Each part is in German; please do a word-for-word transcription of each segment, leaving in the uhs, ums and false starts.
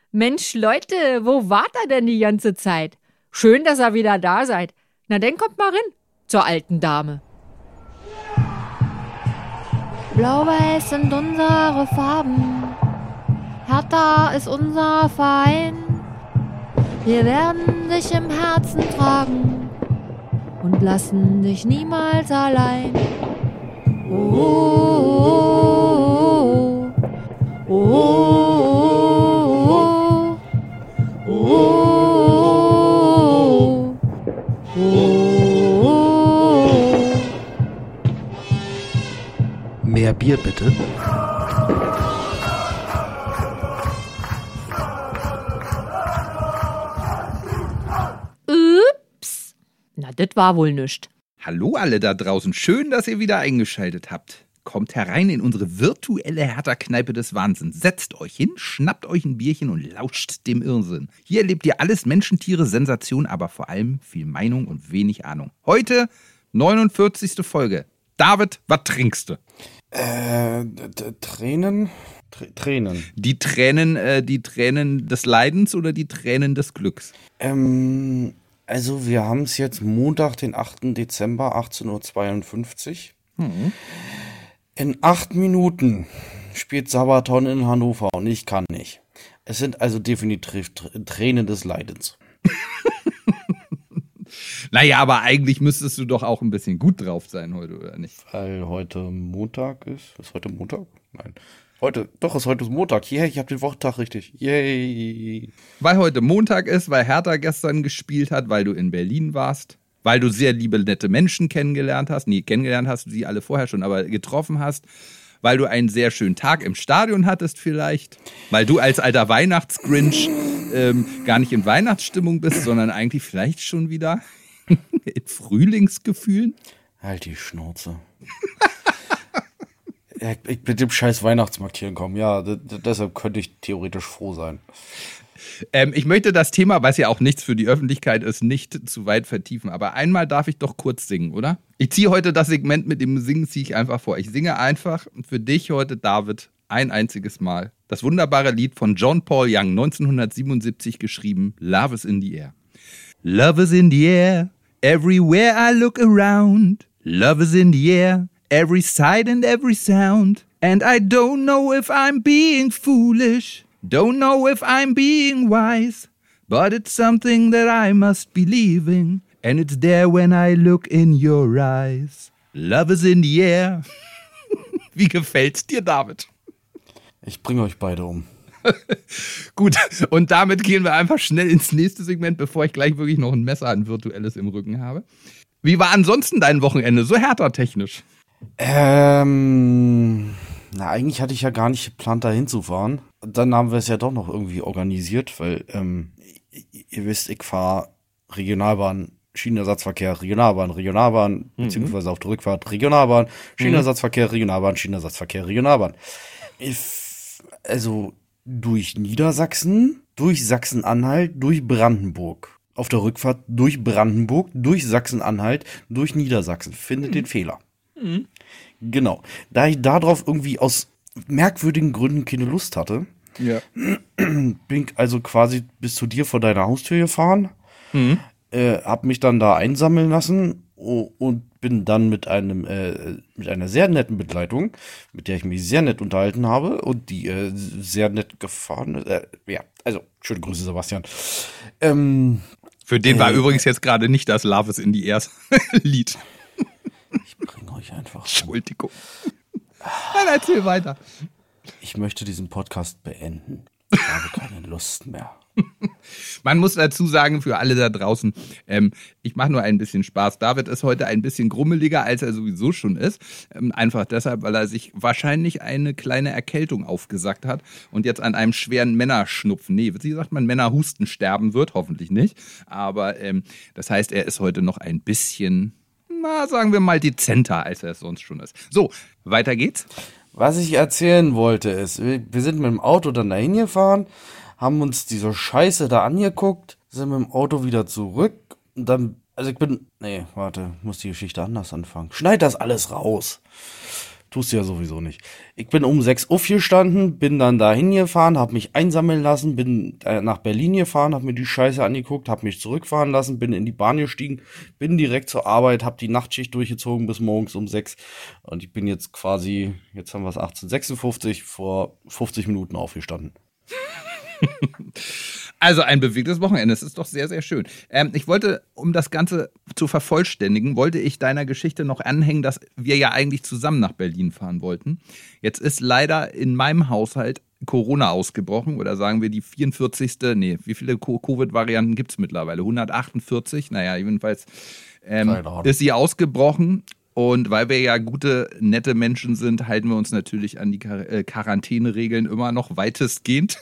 Mensch, Leute, wo wart ihr denn die ganze Zeit? Schön, dass ihr wieder da seid. Na, dann kommt mal rein zur alten Dame. Blau-Weiß sind unsere Farben, Hertha ist unser Verein. Wir werden dich im Herzen tragen und lassen dich niemals allein. Oh, oh, oh, oh, oh, oh, oh, oh. Mehr Bier bitte. Ups. Na, das war wohl nischt. Hallo alle da draußen, schön, dass ihr wieder eingeschaltet habt. Kommt herein in unsere virtuelle Hertha-Kneipe des Wahnsinns. Setzt euch hin, schnappt euch ein Bierchen und lauscht dem Irrsinn. Hier erlebt ihr alles Menschen, Tiere, Sensation, aber vor allem viel Meinung und wenig Ahnung. Heute neunundvierzigste Folge. David, was trinkst du? Äh, d- d- Tränen? Tr- Tränen. Die Tränen, äh, die Tränen des Leidens oder die Tränen des Glücks? Ähm, also wir haben es jetzt Montag, den achten Dezember, achtzehn Uhr zweiundfünfzig. Mhm. In acht Minuten spielt Sabaton in Hannover und ich kann nicht. Es sind also definitiv Tr- Tränen des Leidens. Naja, aber eigentlich müsstest du doch auch ein bisschen gut drauf sein heute, oder nicht? Weil heute Montag ist. Ist heute Montag? Nein. Heute, doch, ist heute Montag. Yay, ich habe den Wochentag richtig. Yay. Weil heute Montag ist, weil Hertha gestern gespielt hat, weil du in Berlin warst, weil du sehr liebe, nette Menschen kennengelernt hast. Nee, kennengelernt hast du sie alle vorher schon, aber getroffen hast. Weil du einen sehr schönen Tag im Stadion hattest vielleicht. Weil du als alter Weihnachtsgrinch ähm, gar nicht in Weihnachtsstimmung bist, sondern eigentlich vielleicht schon wieder in Frühlingsgefühlen. Halt die Schnauze. Ja, ich ich mit dem scheiß Weihnachtsmarkt hier hinkommen. Ja, d- d- deshalb könnte ich theoretisch froh sein. Ähm, ich möchte das Thema, was ja auch nichts für die Öffentlichkeit ist, nicht zu weit vertiefen. Aber einmal darf ich doch kurz singen, oder? Ich ziehe heute das Segment mit dem Singen, ziehe ich einfach vor. Ich singe einfach für dich heute, David, ein einziges Mal. Das wunderbare Lied von John Paul Young, neunzehnhundertsiebenundsiebzig geschrieben, Love is in the air. Love is in the air, everywhere I look around. Love is in the air, every sight and every sound. And I don't know if I'm being foolish. Don't know if I'm being wise, but it's something that I must believe in, and it's there when I look in your eyes. Love is in the air. Wie gefällt's dir, David? Ich bringe euch beide um. Gut, und damit gehen wir einfach schnell ins nächste Segment, bevor ich gleich wirklich noch ein Messer, ein virtuelles im Rücken habe. Wie war ansonsten dein Wochenende, so Hertha-technisch? Ähm, na, eigentlich hatte ich ja gar nicht geplant, da hinzufahren. Dann haben wir es ja doch noch irgendwie organisiert, weil, ähm, i- ihr wisst, ich fahre Regionalbahn, Schienenersatzverkehr, Regionalbahn, Regionalbahn, beziehungsweise auf der Rückfahrt Regionalbahn, Schienenersatzverkehr, Regionalbahn, Schienenersatzverkehr, Regionalbahn. Ich, also durch Niedersachsen, durch Sachsen-Anhalt, durch Brandenburg. Auf der Rückfahrt durch Brandenburg, durch Sachsen-Anhalt, durch Niedersachsen. Findet den Fehler. Genau. Da ich darauf irgendwie aus merkwürdigen Gründen keine Lust hatte, Ja. bin ich also quasi bis zu dir vor deiner Haustür gefahren, äh, hab mich dann da einsammeln lassen o- und bin dann mit einem äh, mit einer sehr netten Begleitung, mit der ich mich sehr nett unterhalten habe und die äh, sehr nett gefahren ist. Äh, ja, also schöne Grüße, Sebastian. Ähm, Für den war Äh, übrigens jetzt gerade nicht das Love is in the air Lied. ich bringe euch einfach. Entschuldigung. Dann erzähl weiter. Ich möchte diesen Podcast beenden. Ich habe keine Lust mehr. Man muss dazu sagen, für alle da draußen, ähm, ich mache nur ein bisschen Spaß. David ist heute ein bisschen grummeliger, als er sowieso schon ist. Ähm, einfach deshalb, weil er sich wahrscheinlich eine kleine Erkältung aufgesackt hat und jetzt an einem schweren Männerschnupfen, nee, wie sagt man, Männerhusten sterben wird, hoffentlich nicht. Aber ähm, das heißt, er ist heute noch ein bisschen, na, sagen wir mal, dezenter, als er es sonst schon ist. So, weiter geht's. Was ich erzählen wollte ist, wir wir sind mit dem Auto dann dahin gefahren, haben uns diese Scheiße da angeguckt, sind mit dem Auto wieder zurück und dann, also ich bin, nee, warte, muss die Geschichte anders anfangen. Schneid das alles raus. Tust du ja sowieso nicht. Ich bin um sechs aufgestanden, bin dann da hingefahren, hab mich einsammeln lassen, bin äh, nach Berlin gefahren, hab mir die Scheiße angeguckt, hab mich zurückfahren lassen, bin in die Bahn gestiegen, bin direkt zur Arbeit, hab die Nachtschicht durchgezogen bis morgens um sechs. Und ich bin jetzt quasi, jetzt haben wir es achtzehn sechsundfünfzig, vor fünfzig Minuten aufgestanden. Also ein bewegtes Wochenende, das ist doch sehr, sehr schön. Ähm, ich wollte, um das Ganze zu vervollständigen, wollte ich deiner Geschichte noch anhängen, dass wir ja eigentlich zusammen nach Berlin fahren wollten. Jetzt ist leider in meinem Haushalt Corona ausgebrochen oder sagen wir die vierundvierzigste, nee, wie viele Covid-Varianten gibt es mittlerweile? hundertachtundvierzig? Naja, jedenfalls ähm, ist sie ausgebrochen. Und weil wir ja gute, nette Menschen sind, halten wir uns natürlich an die Quar- äh, Quarantäneregeln immer noch weitestgehend.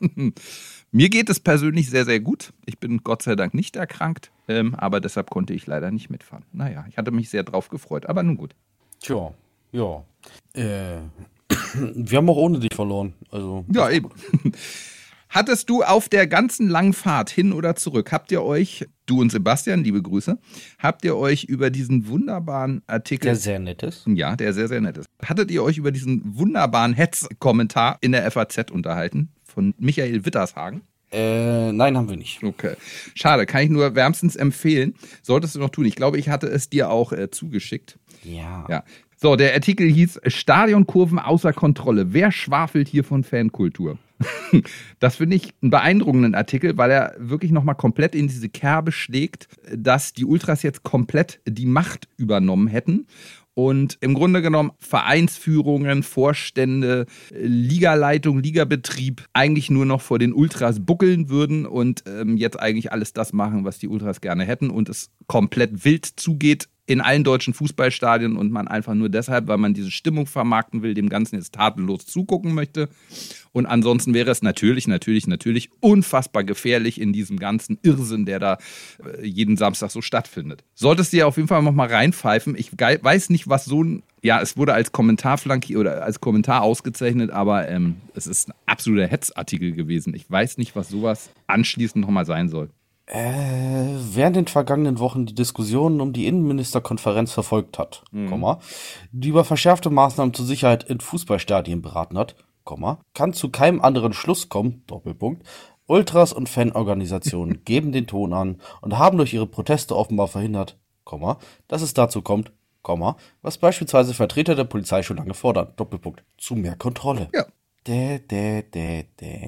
Mir geht es persönlich sehr, sehr gut. Ich bin Gott sei Dank nicht erkrankt, ähm, aber deshalb konnte ich leider nicht mitfahren. Naja, ich hatte mich sehr drauf gefreut, aber nun gut. Tja, ja. Äh, wir haben auch ohne dich verloren. Also, ja, eben. Hattest du auf der ganzen langen Fahrt hin oder zurück, habt ihr euch, du und Sebastian, liebe Grüße, habt ihr euch über diesen wunderbaren Artikel... Der sehr nett ist. Ja, der sehr, sehr nett ist. Hattet ihr euch über diesen wunderbaren Hetz-Kommentar in der F A Z unterhalten? Von Michael Wittershagen? Äh, nein, haben wir nicht. Okay. Schade, kann ich nur wärmstens empfehlen. Solltest du noch tun. Ich glaube, ich hatte es dir auch äh, zugeschickt. Ja. Ja. So, der Artikel hieß Stadionkurven außer Kontrolle. Wer schwafelt hier von Fankultur? Das finde ich einen beeindruckenden Artikel, weil er wirklich nochmal komplett in diese Kerbe schlägt, dass die Ultras jetzt komplett die Macht übernommen hätten. Und im Grunde genommen Vereinsführungen, Vorstände, Ligaleitung, Ligabetrieb eigentlich nur noch vor den Ultras buckeln würden und ähm, jetzt eigentlich alles das machen, was die Ultras gerne hätten und es komplett wild zugeht in allen deutschen Fußballstadien und man einfach nur deshalb, weil man diese Stimmung vermarkten will, dem Ganzen jetzt tatenlos zugucken möchte. Und ansonsten wäre es natürlich, natürlich, natürlich unfassbar gefährlich in diesem ganzen Irrsinn, der da äh, jeden Samstag so stattfindet. Solltest du ja auf jeden Fall noch mal reinpfeifen. Ich ge- weiß nicht, was so ein, ja, es wurde als Kommentar flankiert oder als Kommentar ausgezeichnet, aber ähm, es ist ein absoluter Hetzartikel gewesen. Ich weiß nicht, was sowas anschließend noch mal sein soll. Äh, während den vergangenen Wochen die Diskussionen um die Innenministerkonferenz verfolgt hat, mhm. Komma, die über verschärfte Maßnahmen zur Sicherheit in Fußballstadien beraten hat, Komma, kann zu keinem anderen Schluss kommen, Doppelpunkt, Ultras und Fanorganisationen geben den Ton an und haben durch ihre Proteste offenbar verhindert, Komma, dass es dazu kommt, Komma, was beispielsweise Vertreter der Polizei schon lange fordern, Doppelpunkt, zu mehr Kontrolle. Ja. Dä, dä, dä,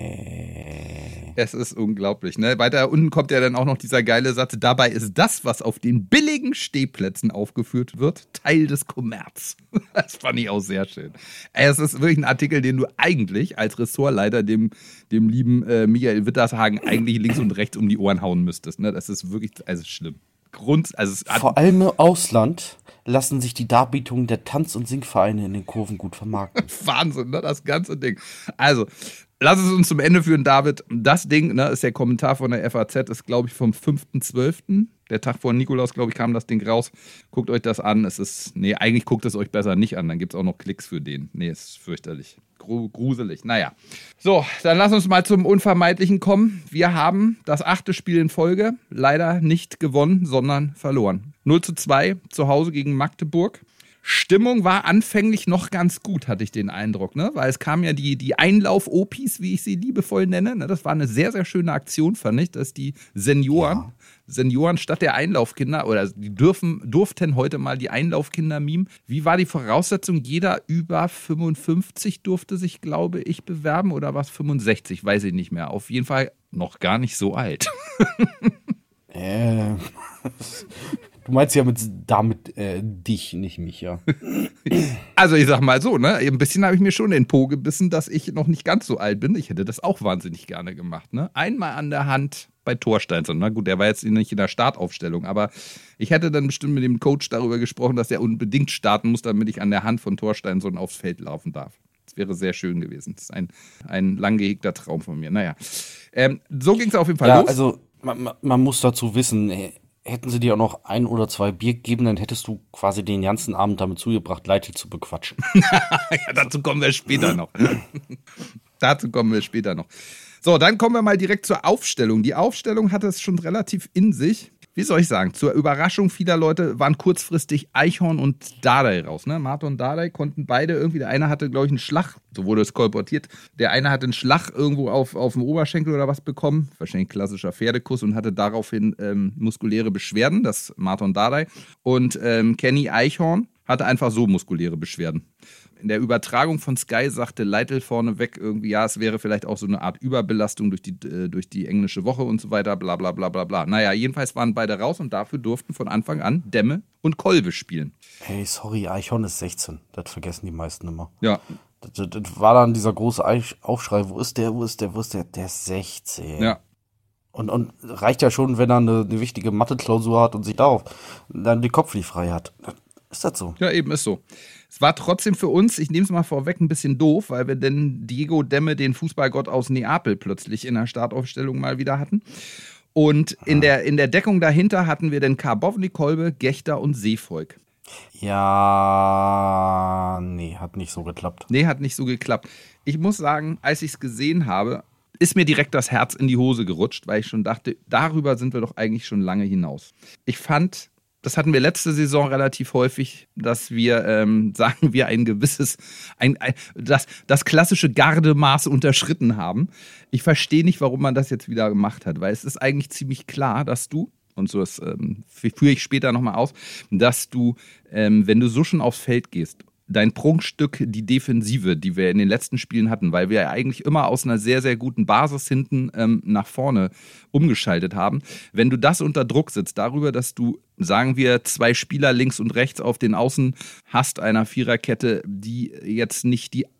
dä. Es ist unglaublich, ne? Weiter unten kommt ja dann auch noch dieser geile Satz, dabei ist das, was auf den billigen Stehplätzen aufgeführt wird, Teil des Kommerz. Das fand ich auch sehr schön. Es ist wirklich ein Artikel, den du eigentlich als Ressortleiter dem, dem lieben äh, Michael Wittershagen eigentlich links und rechts um die Ohren hauen müsstest, ne? Das ist wirklich, also schlimm. Grund, also es Vor allem im Ausland lassen sich die Darbietungen der Tanz- und Singvereine in den Kurven gut vermarkten. Wahnsinn, ne, das ganze Ding. Also, lass es uns zum Ende führen, David. Das Ding, ne, ist der Kommentar von der F A Z, ist, glaube ich, vom fünften zwölften Der Tag vor Nikolaus, glaube ich, kam das Ding raus. Guckt euch das an. Es ist, nee, eigentlich guckt es euch besser nicht an. Dann gibt es auch noch Klicks für den. Nee, ist fürchterlich. Gruselig. Naja. So, dann lass uns mal zum Unvermeidlichen kommen. Wir haben das achte Spiel in Folge leider nicht gewonnen, sondern verloren. null zu zwei zu Hause gegen Magdeburg. Stimmung war anfänglich noch ganz gut, hatte ich den Eindruck, ne? Weil es kamen ja die, die Einlauf-Opis, wie ich sie liebevoll nenne. Ne? Das war eine sehr, sehr schöne Aktion, fand ich, dass die Senioren, ja. Senioren statt der Einlaufkinder, oder die dürfen, durften heute mal die Einlaufkinder mimen. Wie war die Voraussetzung? Jeder über fünfundfünfzig durfte sich, glaube ich, bewerben, oder was? fünfundsechzig, weiß ich nicht mehr. Auf jeden Fall noch gar nicht so alt. äh... Du meinst ja mit, damit äh, dich, nicht mich, ja. Also ich sag mal so, ne, ein bisschen habe ich mir schon in den Po gebissen, dass ich noch nicht ganz so alt bin. Ich hätte das auch wahnsinnig gerne gemacht, ne. Einmal an der Hand bei Thorsteinsson. Na gut, der war jetzt nicht in der Startaufstellung, aber ich hätte dann bestimmt mit dem Coach darüber gesprochen, dass er unbedingt starten muss, damit ich an der Hand von Thorsteinsson aufs Feld laufen darf. Das wäre sehr schön gewesen. Das ist ein, ein lang gehegter Traum von mir. Naja, ähm, so ging es auf jeden Fall ja, los. Also man, man muss dazu wissen, hätten sie dir auch noch ein oder zwei Bier gegeben, dann hättest du quasi den ganzen Abend damit zugebracht, Leute zu bequatschen. Ja, dazu kommen wir später noch. Dazu kommen wir später noch. So, dann kommen wir mal direkt zur Aufstellung. Die Aufstellung hatte es schon relativ in sich. wie soll ich sagen, zur Überraschung vieler Leute waren kurzfristig Eichhorn und Dardai raus. Ne? Marton und Dardai konnten beide irgendwie, der eine hatte, glaube ich, einen Schlag, so wurde es kolportiert, der eine hatte einen Schlag irgendwo auf, auf dem Oberschenkel oder was bekommen, wahrscheinlich klassischer Pferdekuss und hatte daraufhin ähm, muskuläre Beschwerden, das Marton Dardai. Und ähm, Kenny Eichhorn hatte einfach so muskuläre Beschwerden. In der Übertragung von Sky sagte Leitl vorneweg irgendwie, ja, es wäre vielleicht auch so eine Art Überbelastung durch die, äh, durch die englische Woche und so weiter, bla bla bla bla bla. Naja, jedenfalls waren beide raus und dafür durften von Anfang an Demme und Kolbe spielen. Hey, sorry, Eichhorn ist sechzehn. Das vergessen die meisten immer. Ja. Das, das, das war dann dieser große Aufschrei, wo ist der, wo ist der, wo ist der? Der ist sechzehn. Ja. Und, und reicht ja schon, wenn er eine, eine wichtige Mathe-Klausur hat und sich darauf dann den Kopf nicht frei hat. Ist das so? Ja, eben ist so. Es war trotzdem für uns, ich nehme es mal vorweg, ein bisschen doof, weil wir denn Diego Demme, den Fußballgott aus Neapel, plötzlich in der Startaufstellung mal wieder hatten. Und in der, in der Deckung dahinter hatten wir dann Karbovnik, Kolbe, Gechter und Seevolk. Ja, nee, hat nicht so geklappt. Nee, hat nicht so geklappt. Ich muss sagen, als ich es gesehen habe, ist mir direkt das Herz in die Hose gerutscht, weil ich schon dachte, darüber sind wir doch eigentlich schon lange hinaus. Ich fand, das hatten wir letzte Saison relativ häufig, dass wir, ähm, sagen wir, ein gewisses, ein, ein, das, das klassische Gardemaß unterschritten haben. Ich verstehe nicht, warum man das jetzt wieder gemacht hat, weil es ist eigentlich ziemlich klar, dass du, und so das ähm, führe ich später nochmal aus, dass du, ähm, wenn du so schon aufs Feld gehst, dein Prunkstück, die Defensive, die wir in den letzten Spielen hatten, weil wir ja eigentlich immer aus einer sehr, sehr guten Basis hinten ähm, nach vorne umgeschaltet haben. Wenn du das unter Druck sitzt, darüber, dass du, sagen wir, zwei Spieler links und rechts auf den Außen hast, einer Viererkette, die jetzt nicht die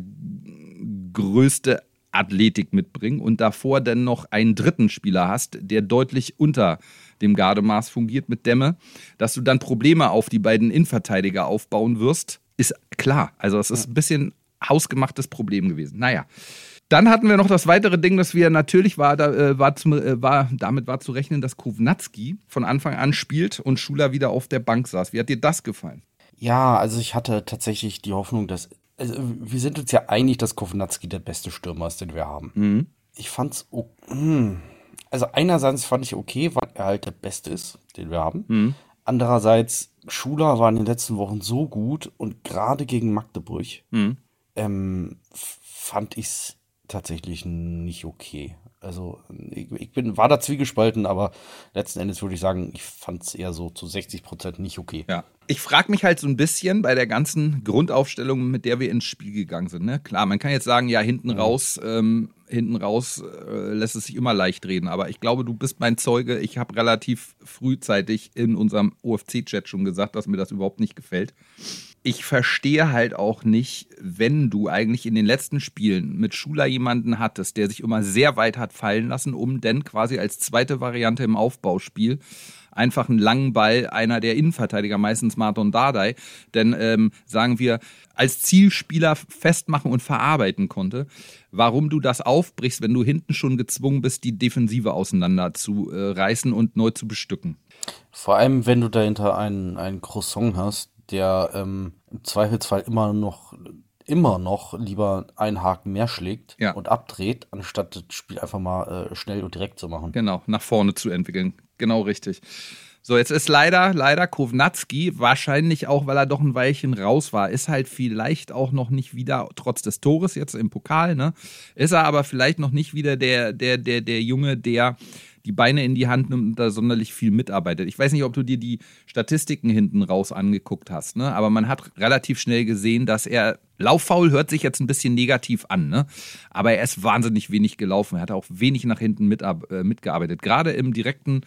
allergrößte Athletik mitbringen und davor dann noch einen dritten Spieler hast, der deutlich unter dem Gardemaß fungiert mit Demme, dass du dann Probleme auf die beiden Innenverteidiger aufbauen wirst, ist klar. Also es ist ein bisschen hausgemachtes Problem gewesen. Naja. Dann hatten wir noch das weitere Ding, dass wir natürlich war, da, äh, war, zum, äh, war damit war zu rechnen, dass Kovnatski von Anfang an spielt und Schuler wieder auf der Bank saß. Wie hat dir das gefallen? Ja, also ich hatte tatsächlich die Hoffnung, dass, also wir sind uns ja einig, dass Kovnatski der beste Stürmer ist, den wir haben. Mhm. Ich fand's, oh, hm. also einerseits fand ich okay, weil er halt der Beste ist, den wir haben. Mhm. Andererseits, Schuler war in den letzten Wochen so gut und gerade gegen Magdeburg Mhm. ähm, fand ich's tatsächlich nicht okay. Also ich, ich bin, war da zwiegespalten, aber letzten Endes würde ich sagen, ich fand es eher so zu sechzig Prozent nicht okay. Ja. Ich frage mich halt so ein bisschen bei der ganzen Grundaufstellung, mit der wir ins Spiel gegangen sind. Ne? Klar, man kann jetzt sagen, ja, hinten Mhm. raus, ähm, hinten raus äh, lässt es sich immer leicht reden. Aber ich glaube, du bist mein Zeuge. Ich habe relativ frühzeitig in unserem O F C-Chat schon gesagt, dass mir das überhaupt nicht gefällt. Ich verstehe halt auch nicht, wenn du eigentlich in den letzten Spielen mit Schuler jemanden hattest, der sich immer sehr weit hat fallen lassen, um dann quasi als zweite Variante im Aufbauspiel einfach einen langen Ball einer der Innenverteidiger, meistens Marton Dardai, denn ähm, sagen wir, als Zielspieler festmachen und verarbeiten konnte, warum du das aufbrichst, wenn du hinten schon gezwungen bist, die Defensive auseinander zu äh, reißen und neu zu bestücken. Vor allem, wenn du dahinter einen, einen Croissant hast, der ähm, im Zweifelsfall immer noch immer noch lieber einen Haken mehr schlägt Ja. und abdreht, anstatt das Spiel einfach mal äh, schnell und direkt zu machen. Genau, nach vorne zu entwickeln. Genau richtig. So, jetzt ist leider, leider Kovnatski, wahrscheinlich auch, weil er doch ein Weilchen raus war, ist halt vielleicht auch noch nicht wieder, trotz des Tores jetzt im Pokal, ne, ist er aber vielleicht noch nicht wieder der, der, der, der Junge, der die Beine in die Hand nimmt und da sonderlich viel mitarbeitet. Ich weiß nicht, ob du dir die Statistiken hinten raus angeguckt hast, ne? Aber man hat relativ schnell gesehen, dass er, lauffaul hört sich jetzt ein bisschen negativ an, ne? Aber er ist wahnsinnig wenig gelaufen. Er hat auch wenig nach hinten mit, äh, mitgearbeitet. Gerade im direkten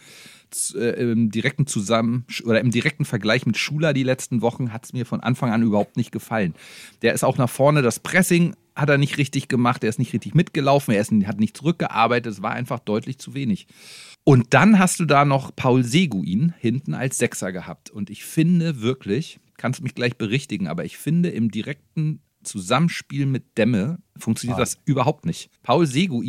äh, im direkten Zusammen oder im direkten Vergleich mit Schuler die letzten Wochen hat es mir von Anfang an überhaupt nicht gefallen. Der ist auch nach vorne, das Pressing hat er nicht richtig gemacht, er ist nicht richtig mitgelaufen, er ist, hat nicht zurückgearbeitet, es war einfach deutlich zu wenig. Und dann hast du da noch Paul Seguin hinten als Sechser gehabt. Und ich finde wirklich, kannst du mich gleich berichtigen, aber ich finde im direkten Zusammenspiel mit Demme funktioniert Ah. das überhaupt nicht. Paul Seguin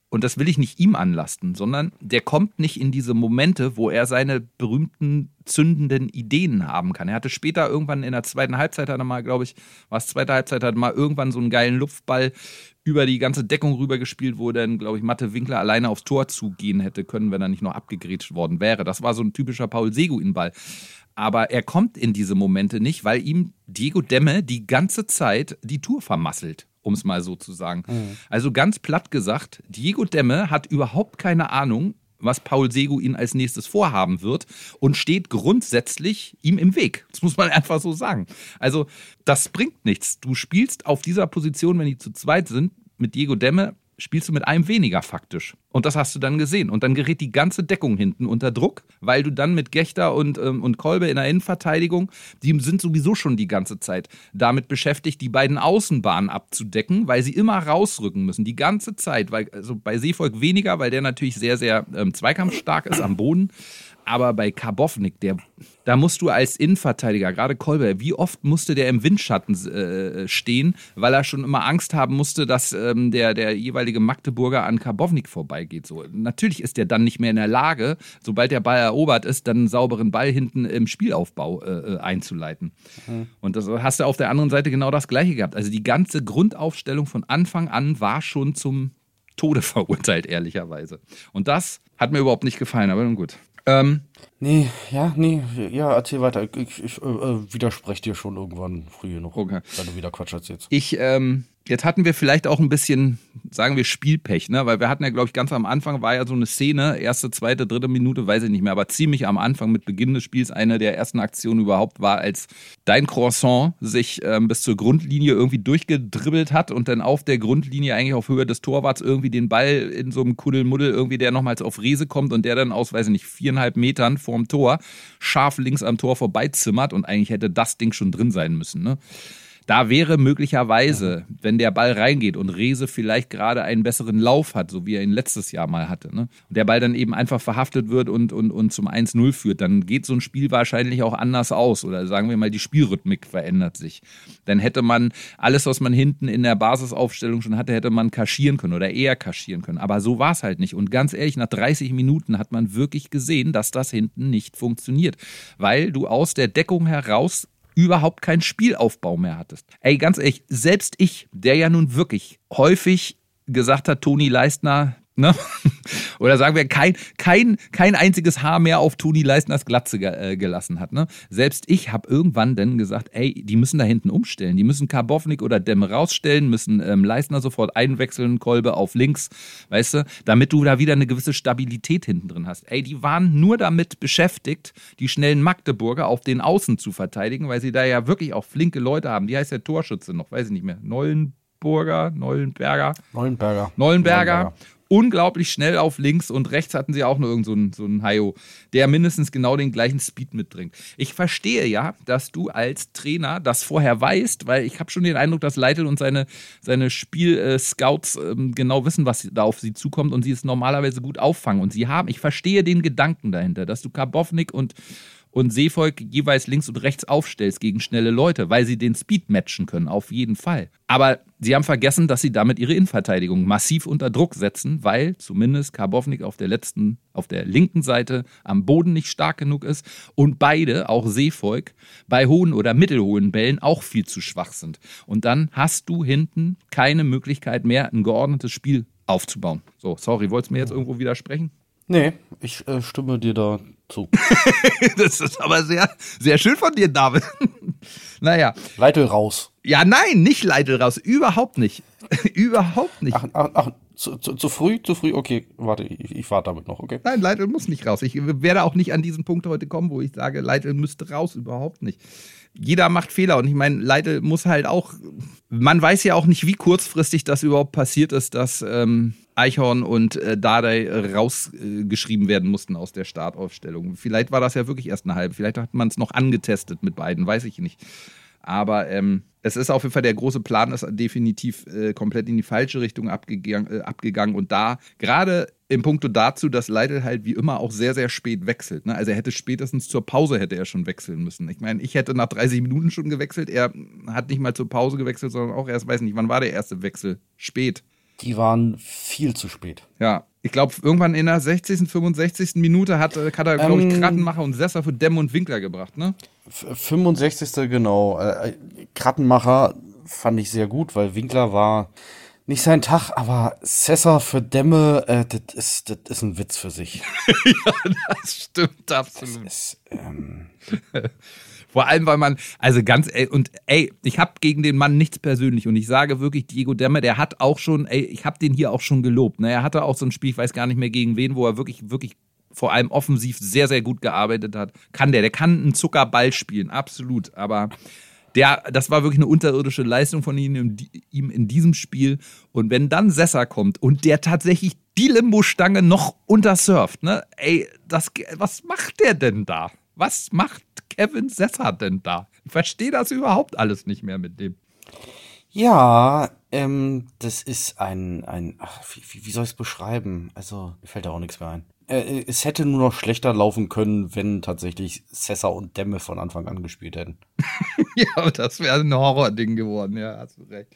und das will ich nicht ihm anlasten, sondern der kommt nicht in diese Momente, wo er seine berühmten zündenden Ideen haben kann. Er hatte später irgendwann in der zweiten Halbzeit, hat er mal, glaube ich, war es zweite Halbzeit, hat er mal irgendwann so einen geilen Luftball über die ganze Deckung rübergespielt, wo dann, glaube ich, Matte Winkler alleine aufs Tor zugehen hätte können, wenn er nicht noch abgegrätscht worden wäre. Das war so ein typischer Paul Seguin-Ball. Aber er kommt in diese Momente nicht, weil ihm Diego Demme die ganze Zeit die Tour vermasselt, um es mal so zu sagen. Mhm. Also ganz platt gesagt, Diego Demme hat überhaupt keine Ahnung, was Paul Seguin als nächstes vorhaben wird und steht grundsätzlich ihm im Weg. Das muss man einfach so sagen. Also das bringt nichts. Du spielst auf dieser Position, wenn die zu zweit sind, mit Diego Demme, spielst du mit einem weniger faktisch. Und das hast du dann gesehen. Und dann gerät die ganze Deckung hinten unter Druck, weil du dann mit Gechter und, ähm, und Kolbe in der Innenverteidigung, die sind sowieso schon die ganze Zeit damit beschäftigt, die beiden Außenbahnen abzudecken, weil sie immer rausrücken müssen. Die ganze Zeit. Weil, also bei Seevolk weniger, weil der natürlich sehr, sehr ähm, zweikampfstark ist am Boden. Aber bei Karbovnik, der, da musst du als Innenverteidiger, gerade Kolbe, wie oft musste der im Windschatten äh, stehen, weil er schon immer Angst haben musste, dass ähm, der, der jeweilige Magdeburger an Karbovnik vorbeigeht. So, natürlich ist der dann nicht mehr in der Lage, sobald der Ball erobert ist, dann einen sauberen Ball hinten im Spielaufbau äh, einzuleiten. Mhm. Und das hast du auf der anderen Seite genau das Gleiche gehabt. Also die ganze Grundaufstellung von Anfang an war schon zum Tode verurteilt, ehrlicherweise. Und das hat mir überhaupt nicht gefallen, aber nun gut. Ähm, nee, ja, nee, ja, erzähl weiter. Ich, ich äh, widerspreche dir schon irgendwann früh genug, okay. Wenn du wieder Quatsch erzählst. Ich, ähm, jetzt hatten wir vielleicht auch ein bisschen, sagen wir, Spielpech, ne? Weil wir hatten ja, glaube ich, ganz am Anfang war ja so eine Szene, erste, zweite, dritte Minute, weiß ich nicht mehr, aber ziemlich am Anfang mit Beginn des Spiels eine der ersten Aktionen überhaupt war, als dein Croissant sich ähm, bis zur Grundlinie irgendwie durchgedribbelt hat und dann auf der Grundlinie eigentlich auf Höhe des Torwarts irgendwie den Ball in so einem Kuddelmuddel irgendwie, der nochmals auf Rese kommt und der dann aus, weiß ich nicht, viereinhalb Metern vorm Tor scharf links am Tor vorbeizimmert und eigentlich hätte das Ding schon drin sein müssen, ne? Da wäre möglicherweise, wenn der Ball reingeht und Rese vielleicht gerade einen besseren Lauf hat, so wie er ihn letztes Jahr mal hatte, ne? Und der Ball dann eben einfach verhaftet wird und, und, und zum eins null führt, dann geht so ein Spiel wahrscheinlich auch anders aus. Oder sagen wir mal, die Spielrhythmik verändert sich. Dann hätte man alles, was man hinten in der Basisaufstellung schon hatte, hätte man kaschieren können oder eher kaschieren können. Aber so war es halt nicht. Und ganz ehrlich, nach dreißig Minuten hat man wirklich gesehen, dass das hinten nicht funktioniert. Weil du aus der Deckung heraus überhaupt keinen Spielaufbau mehr hattest. Ey, ganz ehrlich, selbst ich, der ja nun wirklich häufig gesagt hat, Toni Leistner, ne? Oder sagen wir, kein, kein, kein einziges Haar mehr auf Toni Leistners Glatze ge- äh, gelassen hat. Ne? Selbst ich habe irgendwann dann gesagt, ey, die müssen da hinten umstellen. Die müssen Karbovnik oder Demme rausstellen, müssen ähm, Leistner sofort einwechseln, Kolbe auf links, weißt du, damit du da wieder eine gewisse Stabilität hinten drin hast. Ey, die waren nur damit beschäftigt, die schnellen Magdeburger auf den Außen zu verteidigen, weil sie da ja wirklich auch flinke Leute haben. Wie heißt der Torschütze noch? Weiß ich nicht mehr. Neuenburger, Neuenberger? Neuenberger. Neuenberger. Neuenberger. Unglaublich schnell auf links und rechts hatten sie auch nur irgend so einen, so einen Hayo, der mindestens genau den gleichen Speed mitbringt. Ich verstehe ja, dass du als Trainer das vorher weißt, weil ich habe schon den Eindruck, dass Leitl und seine, seine Spiel-Scouts ähm, genau wissen, was da auf sie zukommt und sie es normalerweise gut auffangen. Und sie haben, ich verstehe den Gedanken dahinter, dass du Karbovnik und und Seevolk jeweils links und rechts aufstellst gegen schnelle Leute, weil sie den Speed matchen können, auf jeden Fall. Aber sie haben vergessen, dass sie damit ihre Innenverteidigung massiv unter Druck setzen, weil zumindest Karbovnik auf der letzten, auf der linken Seite am Boden nicht stark genug ist und beide, auch Seevolk, bei hohen oder mittelhohen Bällen auch viel zu schwach sind. Und dann hast du hinten keine Möglichkeit mehr, ein geordnetes Spiel aufzubauen. So, sorry, wolltest du mir jetzt irgendwo widersprechen? Nee, ich äh, stimme dir da zu. Das ist aber sehr, sehr schön von dir, David. Naja. Leitl raus. Ja, nein, nicht Leitl raus. Überhaupt nicht. Überhaupt nicht. Ach, ach, ach zu, zu, zu früh? Zu früh? Okay, warte, ich, ich warte damit noch, okay? Nein, Leitl muss nicht raus. Ich werde auch nicht an diesen Punkt heute kommen, wo ich sage, Leitl müsste raus. Überhaupt nicht. Jeder macht Fehler und ich meine, Leitl muss halt auch, man weiß ja auch nicht, wie kurzfristig das überhaupt passiert ist, dass ähm, Eichhorn und äh, Dardai rausgeschrieben äh, werden mussten aus der Startaufstellung. Vielleicht war das ja wirklich erst eine halbe, vielleicht hat man es noch angetestet mit beiden, weiß ich nicht. Aber ähm, es ist auf jeden Fall, der große Plan ist definitiv äh, komplett in die falsche Richtung abgegangen, äh, abgegangen. Und da, gerade im Punkto dazu, dass Leitl halt wie immer auch sehr, sehr spät wechselt. Ne? Also er hätte spätestens zur Pause hätte er schon wechseln müssen. Ich meine, ich hätte nach dreißig Minuten schon gewechselt. Er hat nicht mal zur Pause gewechselt, sondern auch erst, weiß nicht, wann war der erste Wechsel? Spät. Die waren viel zu spät. Ja, ich glaube, irgendwann in der sechzigsten, fünfundsechzigsten Minute hat, hat er, glaube ich, Ähm, Krattenmacher und Sesser für Demme und Winkler gebracht, ne? F- fünfundsechzigste genau. Äh, Krattenmacher fand ich sehr gut, weil Winkler war nicht sein Tag, aber Sesser für Demme, äh, das ist, das ist ein Witz für sich. Ja, das stimmt absolut. Das ist, ähm, Vor allem, weil man, also ganz, ey, und ey, ich habe gegen den Mann nichts persönlich und ich sage wirklich, Diego Demme, der hat auch schon, ey, ich habe den hier auch schon gelobt, ne? Er hatte auch so ein Spiel, ich weiß gar nicht mehr gegen wen, wo er wirklich, wirklich vor allem offensiv sehr, sehr gut gearbeitet hat. Kann der, der kann einen Zuckerball spielen, absolut, aber der, das war wirklich eine unterirdische Leistung von ihm in, ihm in diesem Spiel. Und wenn dann Sesser kommt und der tatsächlich die Limbo-Stange noch untersurft, ne? Ey, das, was macht der denn da? Was macht Kevin Sesser denn da? Ich verstehe das überhaupt alles nicht mehr mit dem. ja, ähm, das ist ein, ein ach, wie, wie soll ich es beschreiben? Also, mir fällt da auch nichts mehr ein. Äh, es hätte nur noch schlechter laufen können, wenn tatsächlich Sesser und Demme von Anfang an gespielt hätten. Ja, aber das wäre ein Horror-Ding geworden, ja, hast du recht.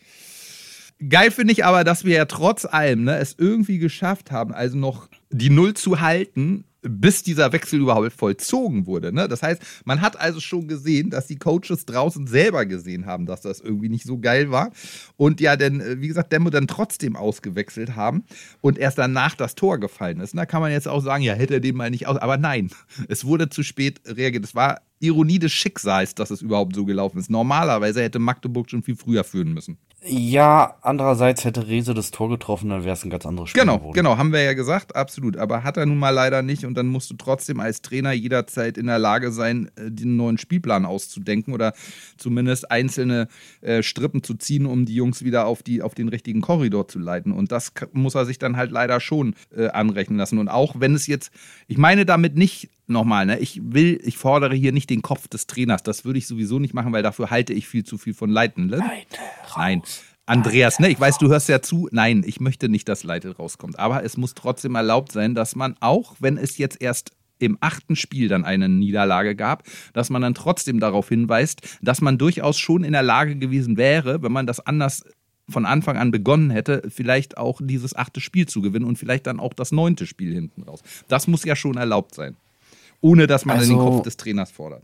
Geil finde ich aber, dass wir ja trotz allem ne, es irgendwie geschafft haben, also noch die Null zu halten, bis dieser Wechsel überhaupt vollzogen wurde. Ne? Das heißt, man hat also schon gesehen, dass die Coaches draußen selber gesehen haben, dass das irgendwie nicht so geil war. Und ja, denn, wie gesagt, Demme dann trotzdem ausgewechselt haben und erst danach das Tor gefallen ist. Und da kann man jetzt auch sagen, ja, hätte er den mal nicht aus. Aber nein, es wurde zu spät reagiert. Es war Ironie des Schicksals, dass es überhaupt so gelaufen ist. Normalerweise hätte Magdeburg schon viel früher führen müssen. Ja, andererseits hätte Rehse das Tor getroffen, dann wäre es ein ganz anderes Spiel Genau, geworden. genau, haben wir ja gesagt, absolut. Aber hat er nun mal leider nicht und dann musst du trotzdem als Trainer jederzeit in der Lage sein, den neuen Spielplan auszudenken oder zumindest einzelne äh, Strippen zu ziehen, um die Jungs wieder auf, die, auf den richtigen Korridor zu leiten. Und das k- muss er sich dann halt leider schon äh, anrechnen lassen. Und auch wenn es jetzt, ich meine damit nicht, nochmal, ne, ich will, ich fordere hier nicht den Kopf des Trainers. Das würde ich sowieso nicht machen, weil dafür halte ich viel zu viel von Leiten. Ne? Nein. Andreas, ne, ich weiß, du hörst ja zu. Nein, ich möchte nicht, dass Leite rauskommt. Aber es muss trotzdem erlaubt sein, dass man auch, wenn es jetzt erst im achten Spiel dann eine Niederlage gab, dass man dann trotzdem darauf hinweist, dass man durchaus schon in der Lage gewesen wäre, wenn man das anders von Anfang an begonnen hätte, vielleicht auch dieses achte Spiel zu gewinnen und vielleicht dann auch das neunte Spiel hinten raus. Das muss ja schon erlaubt sein. Ohne, dass man Also, den Kopf des Trainers fordert.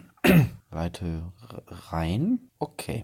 Leite rein? Okay.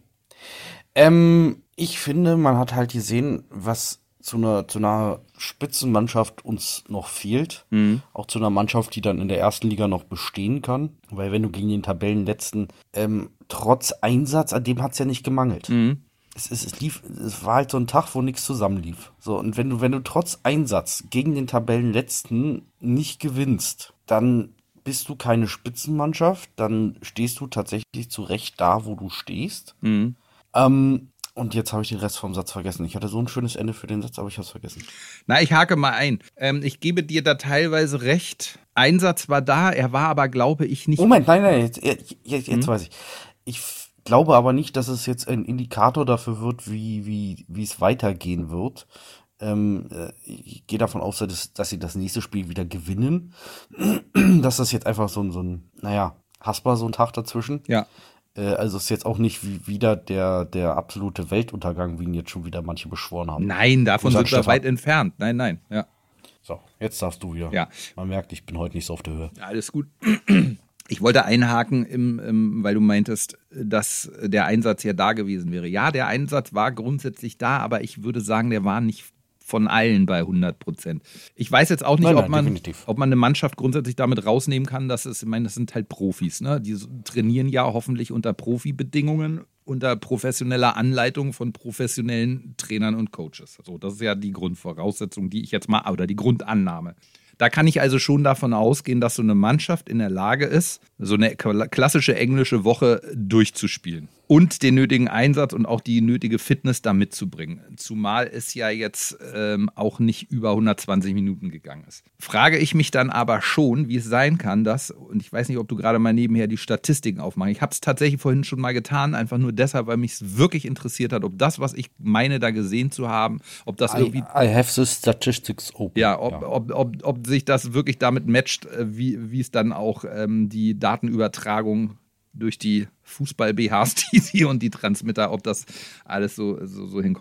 Ähm, ich finde, man hat halt gesehen, was zu einer, zu einer Spitzenmannschaft uns noch fehlt. Mhm. Auch zu einer Mannschaft, die dann in der ersten Liga noch bestehen kann. Weil wenn du gegen den Tabellenletzten, ähm, trotz Einsatz, an dem hat es ja nicht gemangelt. Mhm. Es, es, es, lief, es war halt so ein Tag, wo nichts zusammenlief. So, und wenn du, wenn du trotz Einsatz gegen den Tabellenletzten nicht gewinnst, dann bist du keine Spitzenmannschaft, dann stehst du tatsächlich zu Recht da, wo du stehst. Mhm. Ähm, und jetzt habe ich den Rest vom Satz vergessen. Ich hatte so ein schönes Ende für den Satz, aber ich habe es vergessen. Na, ich hake mal ein. Ähm, ich gebe dir da teilweise recht. Einsatz war da, er war aber, glaube ich, nicht. Moment, nein, nein, jetzt, jetzt, jetzt Hm? weiß ich. Ich f- glaube aber nicht, dass es jetzt ein Indikator dafür wird, wie, wie, wie es weitergehen wird. Ähm, äh, ich gehe davon aus, dass, dass sie das nächste Spiel wieder gewinnen. Dass das jetzt einfach so ein, so ein, naja, Hasper so ein Tag dazwischen. Ja. Äh, also ist jetzt auch nicht wie, wieder der, der absolute Weltuntergang, wie ihn jetzt schon wieder manche beschworen haben. Nein, davon Sag, sind wir Stefan. weit entfernt. Nein, nein, ja. So, jetzt darfst du wieder. Ja. Man merkt, ich bin heute nicht so auf der Höhe. Alles gut. Ich wollte einhaken, im, im, weil du meintest, dass der Einsatz ja da gewesen wäre. Ja, der Einsatz war grundsätzlich da, aber ich würde sagen, der war nicht von allen bei hundert Prozent. Ich weiß jetzt auch nicht, Nein, ob, nein, man, definitiv. ob man eine Mannschaft grundsätzlich damit rausnehmen kann, dass es, ich meine, das sind halt Profis, ne? Die so- trainieren ja hoffentlich unter Profibedingungen, unter professioneller Anleitung von professionellen Trainern und Coaches. So, das ist ja die Grundvoraussetzung, die ich jetzt mal, oder die Grundannahme. Da kann ich also schon davon ausgehen, dass so eine Mannschaft in der Lage ist, so eine kla- klassische englische Woche durchzuspielen. Und den nötigen Einsatz und auch die nötige Fitness da mitzubringen. Zumal es ja jetzt ähm, auch nicht über hundertzwanzig Minuten gegangen ist. Frage ich mich dann aber schon, wie es sein kann, dass, und ich weiß nicht, ob du gerade mal nebenher die Statistiken aufmachst. Ich habe es tatsächlich vorhin schon mal getan, einfach nur deshalb, weil mich es wirklich interessiert hat, ob das, was ich meine, da gesehen zu haben, ob das irgendwie I, I have the statistics open. ja, ob, Ob, ob, ob sich das wirklich damit matcht, äh, wie, wie es dann auch ähm, die Datenübertragung durch die Fußball-B Hs, die sie und die Transmitter, ob das alles so, so, so hinkommt.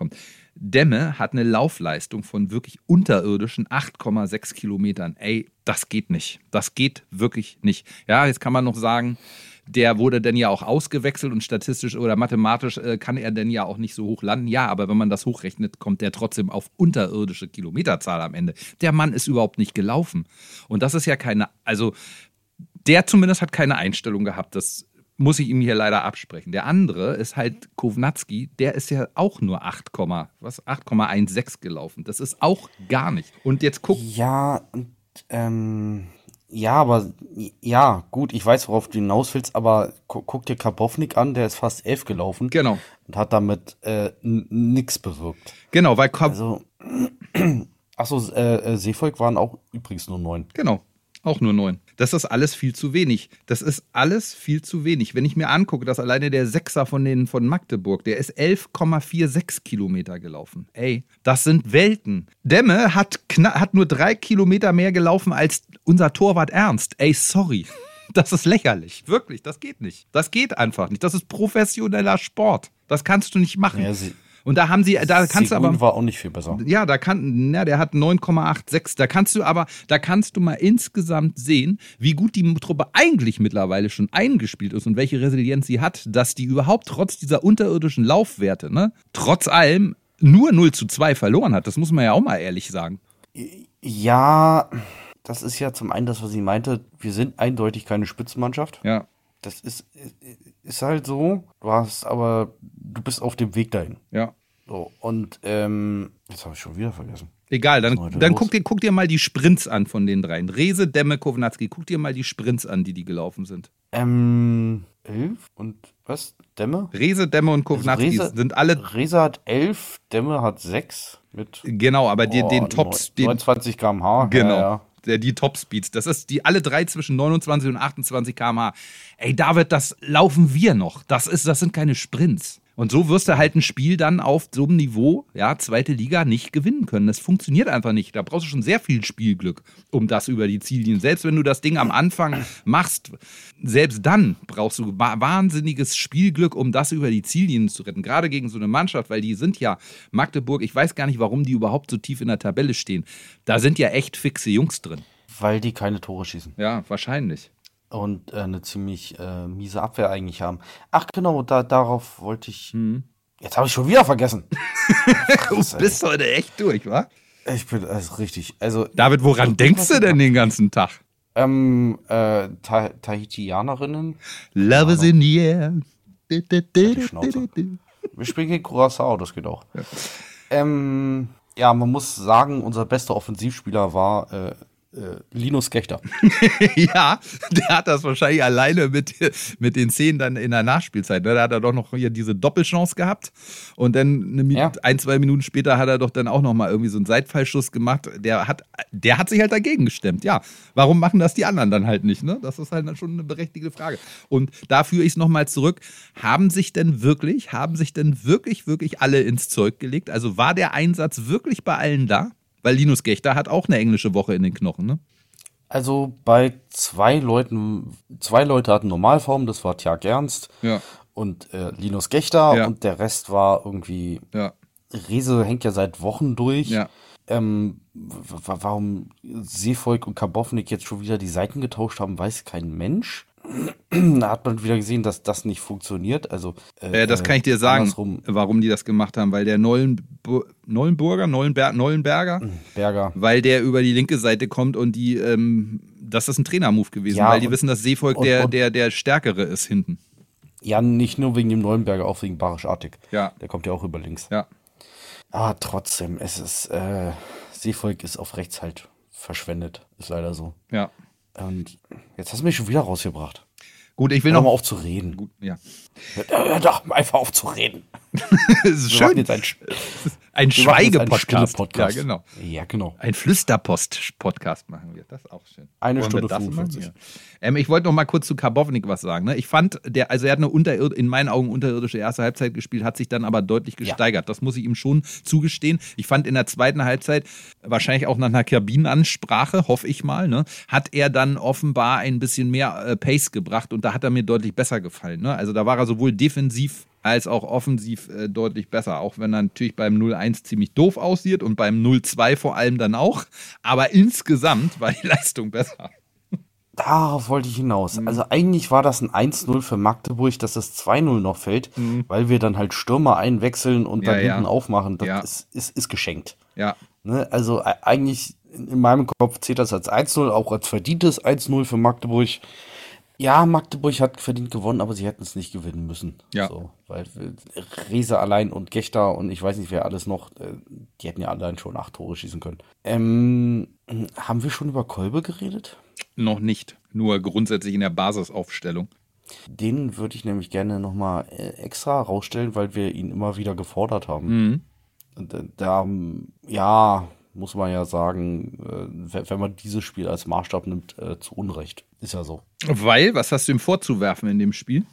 Demme hat eine Laufleistung von wirklich unterirdischen acht Komma sechs Kilometern. Ey, das geht nicht. Das geht wirklich nicht. Ja, jetzt kann man noch sagen, der wurde dann ja auch ausgewechselt und statistisch oder mathematisch äh, kann er dann ja auch nicht so hoch landen. Ja, aber wenn man das hochrechnet, kommt der trotzdem auf unterirdische Kilometerzahl am Ende. Der Mann ist überhaupt nicht gelaufen. Und das ist ja keine, also der zumindest hat keine Einstellung gehabt. Das muss ich ihm hier leider absprechen. Der andere ist halt Kownacki, der ist ja auch nur acht, was, acht Komma sechzehn gelaufen. Das ist auch gar nicht. Und jetzt guck. Ja, und, ähm, ja, aber, ja, gut, ich weiß, worauf du hinaus willst, aber gu guck dir Karbovnik an, der ist fast elf gelaufen. Genau. Und hat damit äh, nichts bewirkt. Genau, weil Kar Also, achso, äh, Seevolk waren auch übrigens nur neun. Genau. Auch nur neun. Das ist alles viel zu wenig. Das ist alles viel zu wenig. Wenn ich mir angucke, dass alleine der Sechser von den von Magdeburg, der ist elf Komma sechsundvierzig Kilometer gelaufen. Ey, das sind Welten. Demme hat, hat nur drei Kilometer mehr gelaufen als unser Torwart Ernst. Ey, sorry. Das ist lächerlich. Wirklich, das geht nicht. Das geht einfach nicht. Das ist professioneller Sport. Das kannst du nicht machen. Ja, sie Und da haben sie, da kannst Segun du aber. war auch nicht viel besser. Ja, da kann, ja, der hat neun Komma sechsundachtzig. Da kannst du aber, da kannst du mal insgesamt sehen, wie gut die Truppe eigentlich mittlerweile schon eingespielt ist und welche Resilienz sie hat, dass die überhaupt trotz dieser unterirdischen Laufwerte, ne, trotz allem nur null zu zwei verloren hat. Das muss man ja auch mal ehrlich sagen. Ja, das ist ja zum einen das, was sie meinte. Wir sind eindeutig keine Spitzenmannschaft. Ja. Das ist, ist halt so. Du hast aber, du bist auf dem Weg dahin. Ja. So, und, ähm, jetzt habe ich schon wieder vergessen. Egal, dann, dann los? guck, dir, guck dir mal die Sprints an von den dreien. Rehse, Demme, Kownacki. Guck dir mal die Sprints an, die die gelaufen sind. Ähm, elf und was? Demme? Rehse, Demme und Kownacki Also Rehse- sind alle. Reza hat elf, Demme hat sechs mit Genau, aber die, oh, den Tops. Den, neunundzwanzig Kilometer pro Stunde. Genau. Ja, ja. Der, die Top-Speeds. Das ist die alle drei zwischen neunundzwanzig und achtundzwanzig Kilometer pro Stunde. Ey, David, das laufen wir noch. Das ist, das sind keine Sprints. Und so wirst du halt ein Spiel dann auf so einem Niveau, ja, zweite Liga, nicht gewinnen können. Das funktioniert einfach nicht. Da brauchst du schon sehr viel Spielglück, um das über die Ziellinie. Selbst wenn du das Ding am Anfang machst, selbst dann brauchst du wahnsinniges Spielglück, um das über die Ziellinie zu retten. Gerade gegen so eine Mannschaft, weil die sind ja Magdeburg, ich weiß gar nicht, warum die überhaupt so tief in der Tabelle stehen. Da sind ja echt fixe Jungs drin. Weil die keine Tore schießen. Ja, wahrscheinlich. Und äh, eine ziemlich äh, miese Abwehr eigentlich haben. Ach genau, da, darauf wollte ich. Hm. Jetzt habe ich schon wieder vergessen. Du bist heute echt durch, wa? Ich bin also richtig. Also David, woran so, denkst du denn den ganzen Tag? Ähm, äh, Ta Tahitianerinnen. Love is in the air. Die Schnauze. Wir spielen gegen Curaçao, das geht auch. Ja. Ähm, ja, man muss sagen, unser bester Offensivspieler war äh, äh, Linus Gechter. Ja, der hat das wahrscheinlich alleine mit, mit den Szenen dann in der Nachspielzeit. Da hat er doch noch hier diese Doppelchance gehabt und dann eine Minute, ja. ein, zwei Minuten später hat er doch dann auch noch mal irgendwie so einen Seitfallschuss gemacht. Der hat, der hat sich halt dagegen gestemmt. Ja, warum machen das die anderen dann halt nicht? Ne? Das ist halt schon eine berechtigte Frage. Und da führe ich es nochmal zurück. Haben sich denn wirklich, haben sich denn wirklich, wirklich alle ins Zeug gelegt? Also war der Einsatz wirklich bei allen da? Weil Linus Gechter hat auch eine englische Woche in den Knochen, ne? Also bei zwei Leuten, zwei Leute hatten Normalform, das war Tjag Ernst ja. und äh, Linus Gechter ja. und der Rest war irgendwie, ja. Rehse hängt ja seit Wochen durch. Ja. Ähm, warum Seevolk und Karbovnik jetzt schon wieder die Seiten getauscht haben, weiß kein Mensch. Da hat man wieder gesehen, dass das nicht funktioniert. Also äh, das kann ich dir sagen, andersrum. Warum die das gemacht haben. Weil der Nollenbu- Nollenburger, Nollenber- Nollenberger, Berger. weil der über die linke Seite kommt und die, ähm, das ist ein Trainermove gewesen, ja, weil die und, wissen, dass Seevolk und, der, und, der, der Stärkere ist hinten. Ja, nicht nur wegen dem Nollenberger, auch wegen Barisch Artig. Ja. Der kommt ja auch über links. Ja. Aber trotzdem, es ist, äh, Seevolk ist auf rechts halt verschwendet. Ist leider so. Ja. Und jetzt hast du mich schon wieder rausgebracht. Gut, ich will Hör noch mal auf zu reden. Gut, ja. Hör doch einfach auf zu reden. Das ist Wir schön. Jetzt ein, ein Schweigepodcast. Podcast. Ja, genau. Ja, genau. Ein Flüsterpost-Podcast machen wir. Das ist auch schön. Eine Wollen Stunde wir das fünfundvierzig. machen? Ja. Ähm, ich wollte noch mal kurz zu Karbovnik was sagen. Ne? Ich fand, der, also er hat eine unterird- in meinen Augen unterirdische erste Halbzeit gespielt, hat sich dann aber deutlich gesteigert. Ja. Das muss ich ihm schon zugestehen. Ich fand in der zweiten Halbzeit, wahrscheinlich auch nach einer Kabinenansprache, hoffe ich mal, ne, hat er dann offenbar ein bisschen mehr äh, Pace gebracht und da hat er mir deutlich besser gefallen. Ne? Also da war er sowohl defensiv als auch offensiv äh, deutlich besser. Auch wenn er natürlich beim null eins ziemlich doof aussieht und beim null zwei vor allem dann auch. Aber insgesamt war die Leistung besser. Darauf wollte ich hinaus. Mhm. Also eigentlich war das ein eins null für Magdeburg, dass das zwei null noch fällt, mhm. weil wir dann halt Stürmer einwechseln und dann ja, hinten ja. aufmachen. Das ja. ist, ist, ist geschenkt. Ja. Ne? Also äh, eigentlich in meinem Kopf zählt das als eins null, auch als verdientes eins null für Magdeburg. Ja, Magdeburg hat verdient gewonnen, aber sie hätten es nicht gewinnen müssen. Ja. So, weil Rehse allein und Gechter und ich weiß nicht, wer alles noch, die hätten ja allein schon acht Tore schießen können. Ähm, haben wir schon über Kolbe geredet? Noch nicht, nur grundsätzlich in der Basisaufstellung. Den würde ich nämlich gerne nochmal extra rausstellen, weil wir ihn immer wieder gefordert haben. Mhm. Und da, ja, muss man ja sagen, wenn man dieses Spiel als Maßstab nimmt, zu Unrecht. Ist ja so. Weil, was hast du ihm vorzuwerfen in dem Spiel?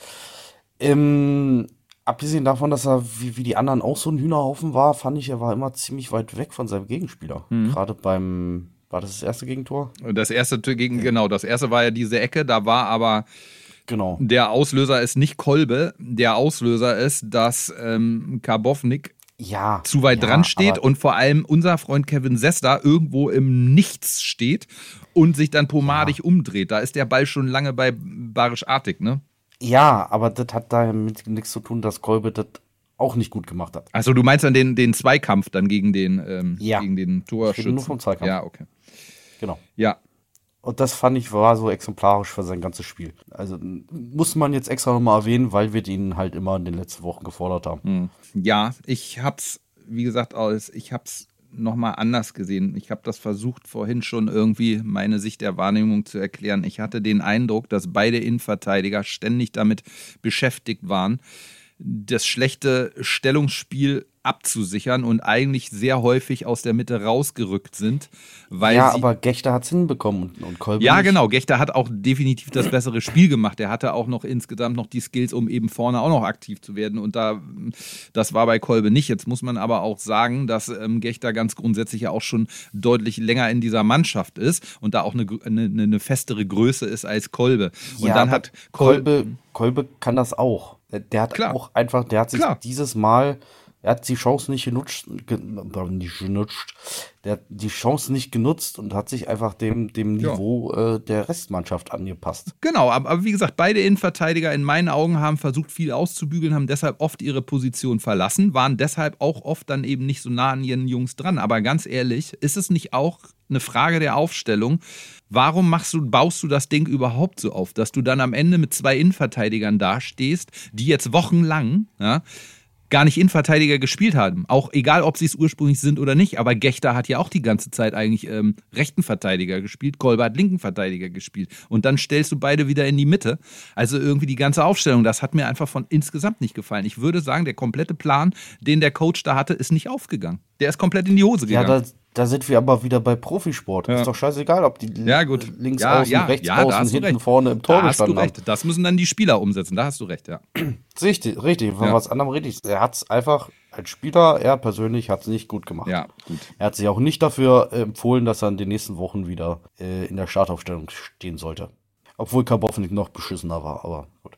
Ähm, abgesehen davon, dass er wie, wie die anderen auch so ein Hühnerhaufen war, fand ich, er war immer ziemlich weit weg von seinem Gegenspieler. Mhm. Gerade beim, war das das erste Gegentor? Das erste gegen, ja. genau, das erste war ja diese Ecke, da war aber genau. Der Auslöser ist nicht Kolbe, der Auslöser ist, dass ähm, Karbovnik ja, zu weit ja, dran steht und vor allem unser Freund Kevin Sester irgendwo im Nichts steht und sich dann pomadig ja. umdreht. Da ist der Ball schon lange bei Barisch Artig, ne? Ja, aber das hat damit nichts zu tun, dass Kolbe das auch nicht gut gemacht hat. Achso, du meinst dann den, den Zweikampf dann gegen den, ähm, ja. gegen den Torschützen? Ich rede nur vom Zweikampf. Ja, okay. Genau. Ja. Und das fand ich war so exemplarisch für sein ganzes Spiel. Also muss man jetzt extra nochmal erwähnen, weil wir den halt immer in den letzten Wochen gefordert haben. Ja, ich hab's, wie gesagt, ich hab's nochmal anders gesehen. Ich habe das versucht vorhin schon irgendwie meine Sicht der Wahrnehmung zu erklären. Ich hatte den Eindruck, dass beide Innenverteidiger ständig damit beschäftigt waren, das schlechte Stellungsspiel abzusichern und eigentlich sehr häufig aus der Mitte rausgerückt sind. Weil ja, sie, aber Gechter hat es hinbekommen und, und Kolbe Ja, nicht. genau. Gechter hat auch definitiv das bessere Spiel gemacht. Er hatte auch noch insgesamt noch die Skills, um eben vorne auch noch aktiv zu werden. Und da, das war bei Kolbe nicht. Jetzt muss man aber auch sagen, dass ähm, Gechter ganz grundsätzlich ja auch schon deutlich länger in dieser Mannschaft ist und da auch eine, eine, eine festere Größe ist als Kolbe. Und ja, dann hat Kolbe, Kolbe kann das auch. Der hat Klar. auch einfach, der hat sich Klar. dieses Mal, er hat die Chance nicht genutzt, ge, nicht genutzt, der hat die Chance nicht genutzt und hat sich einfach dem, dem Niveau ja. äh, der Restmannschaft angepasst. Genau, aber, aber wie gesagt, beide Innenverteidiger in meinen Augen haben versucht, viel auszubügeln, haben deshalb oft ihre Position verlassen, waren deshalb auch oft dann eben nicht so nah an ihren Jungs dran. Aber ganz ehrlich, ist es nicht auch eine Frage der Aufstellung? Warum machst du, baust du das Ding überhaupt so auf, dass du dann am Ende mit zwei Innenverteidigern dastehst, die jetzt wochenlang ja, gar nicht Innenverteidiger gespielt haben? Auch egal, ob sie es ursprünglich sind oder nicht. Aber Gechter hat ja auch die ganze Zeit eigentlich ähm, rechten Verteidiger gespielt. Kolbe hat linken Verteidiger gespielt. Und dann stellst du beide wieder in die Mitte. Also irgendwie die ganze Aufstellung, das hat mir einfach von insgesamt nicht gefallen. Ich würde sagen, der komplette Plan, den der Coach da hatte, ist nicht aufgegangen. Der ist komplett in die Hose gegangen. Ja, da, da sind wir aber wieder bei Profisport. Ja. Ist doch scheißegal, ob die ja, gut. links ja, außen, ja, rechts ja, außen, hinten recht. vorne im Tor da gestanden hast du recht. haben. Das müssen dann die Spieler umsetzen, da hast du recht, ja. Richtig, richtig. Von Ja. was anderem rede ich. Er hat es einfach als Spieler, er persönlich hat es nicht gut gemacht. Ja, gut. Er hat sich auch nicht dafür äh, empfohlen, dass er in den nächsten Wochen wieder äh, in der Startaufstellung stehen sollte. Obwohl Karbovnik noch beschissener war, aber gut.